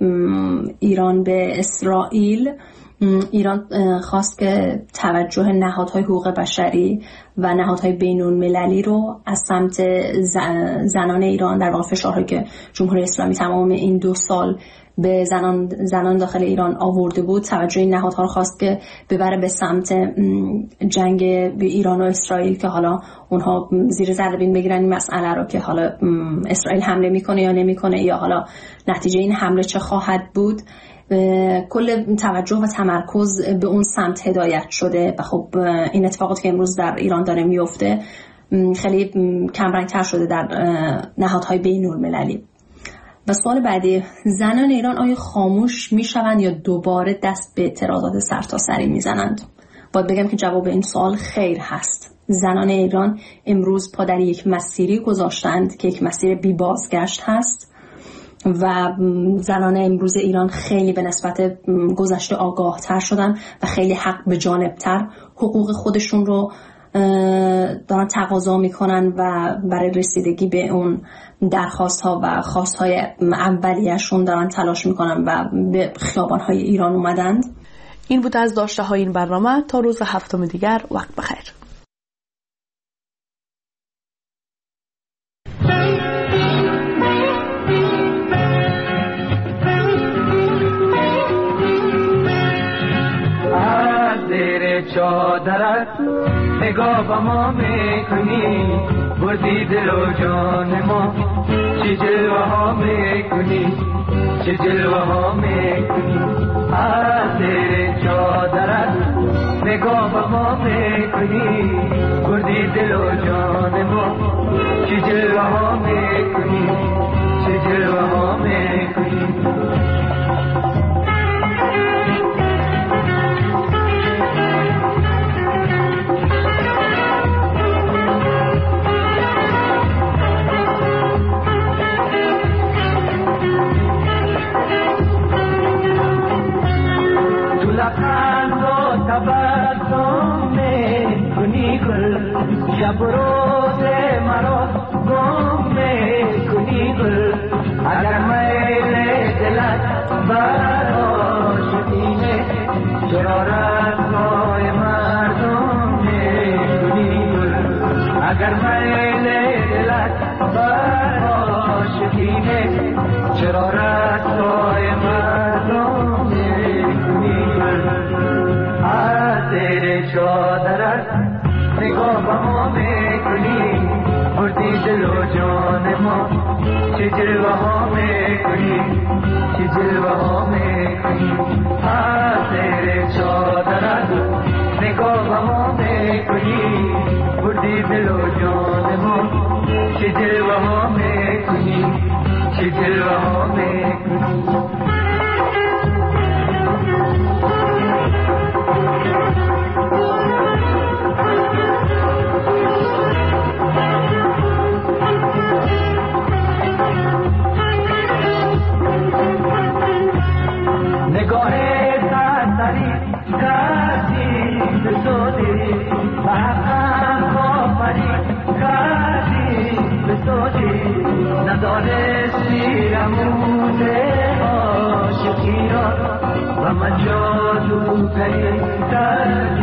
ایران به اسرائیل، ایران خواست که توجه نهادهای حقوق بشری و نهادهای بین‌المللی رو از سمت زنان ایران، در واقع فشارهایی که جمهوری اسلامی تمام این 2 سال به زنان داخل ایران آورده بود، توجه این نهادها رو خواست که ببره به سمت جنگ به ایران و اسرائیل که حالا اونها زیر ذره بین بگیرن این مسئله رو که حالا اسرائیل حمله میکنه یا نمیکنه یا حالا نتیجه این حمله چه خواهد بود. کل توجه و تمرکز به اون سمت هدایت شده و خب این اتفاقاتی که امروز در ایران داره میفته خیلی کمرنگ‌تر شده در نهادهای بین‌المللی. و سوال بعدی، زنان ایران آیا خاموش میشوند یا دوباره دست به اعتراضات سرتاسری میزنند؟ باید بگم که جواب این سوال خیر هست. زنان ایران امروز پا در یک مسیری گذاشتند که یک مسیر بی بازگشت هست و زنان امروز ایران خیلی به نسبت گذشته آگاه تر شدن و خیلی حق به جانب تر حقوق خودشون رو دارن تقاضا میکنن و برای رسیدگی به اون درخواست ها و خواست های اولیه‌شون دارن تلاش میکنن و به خیابان های ایران اومدند. این بود از داشته های این برنامه. تا روز هفتم دیگر، وقت بخیر. چادرت نگاه با ما میکنی، بردی دل و جان ما، چه جلوه ها میکنی، چه جلوه ها میکنی. از زیر چادرت نگاه با ما میکنی، بردی دل و جان ما، چه جلوه ها میکنی، چه جلوه ها میکنی. شب روز مرا گم میکنی گل، اگر میل دلت برا شدینه چرا رسوای مردم میکنی گل، اگر میل دلت برا شدینه چرا رسوای مردم میکنی گل. از زیر چادرت نگاه با ما میکنی، بردی دل و جان ما، چه جلوه ها میکنی، چه جلوه ها میکنی. از زیر چادرت نگاه با ما میکنی، بردی دل و جان ما، چه جلوه ها میکنی، چه جلوه ها میکنی. بیاموز عاشقی را و من جادو در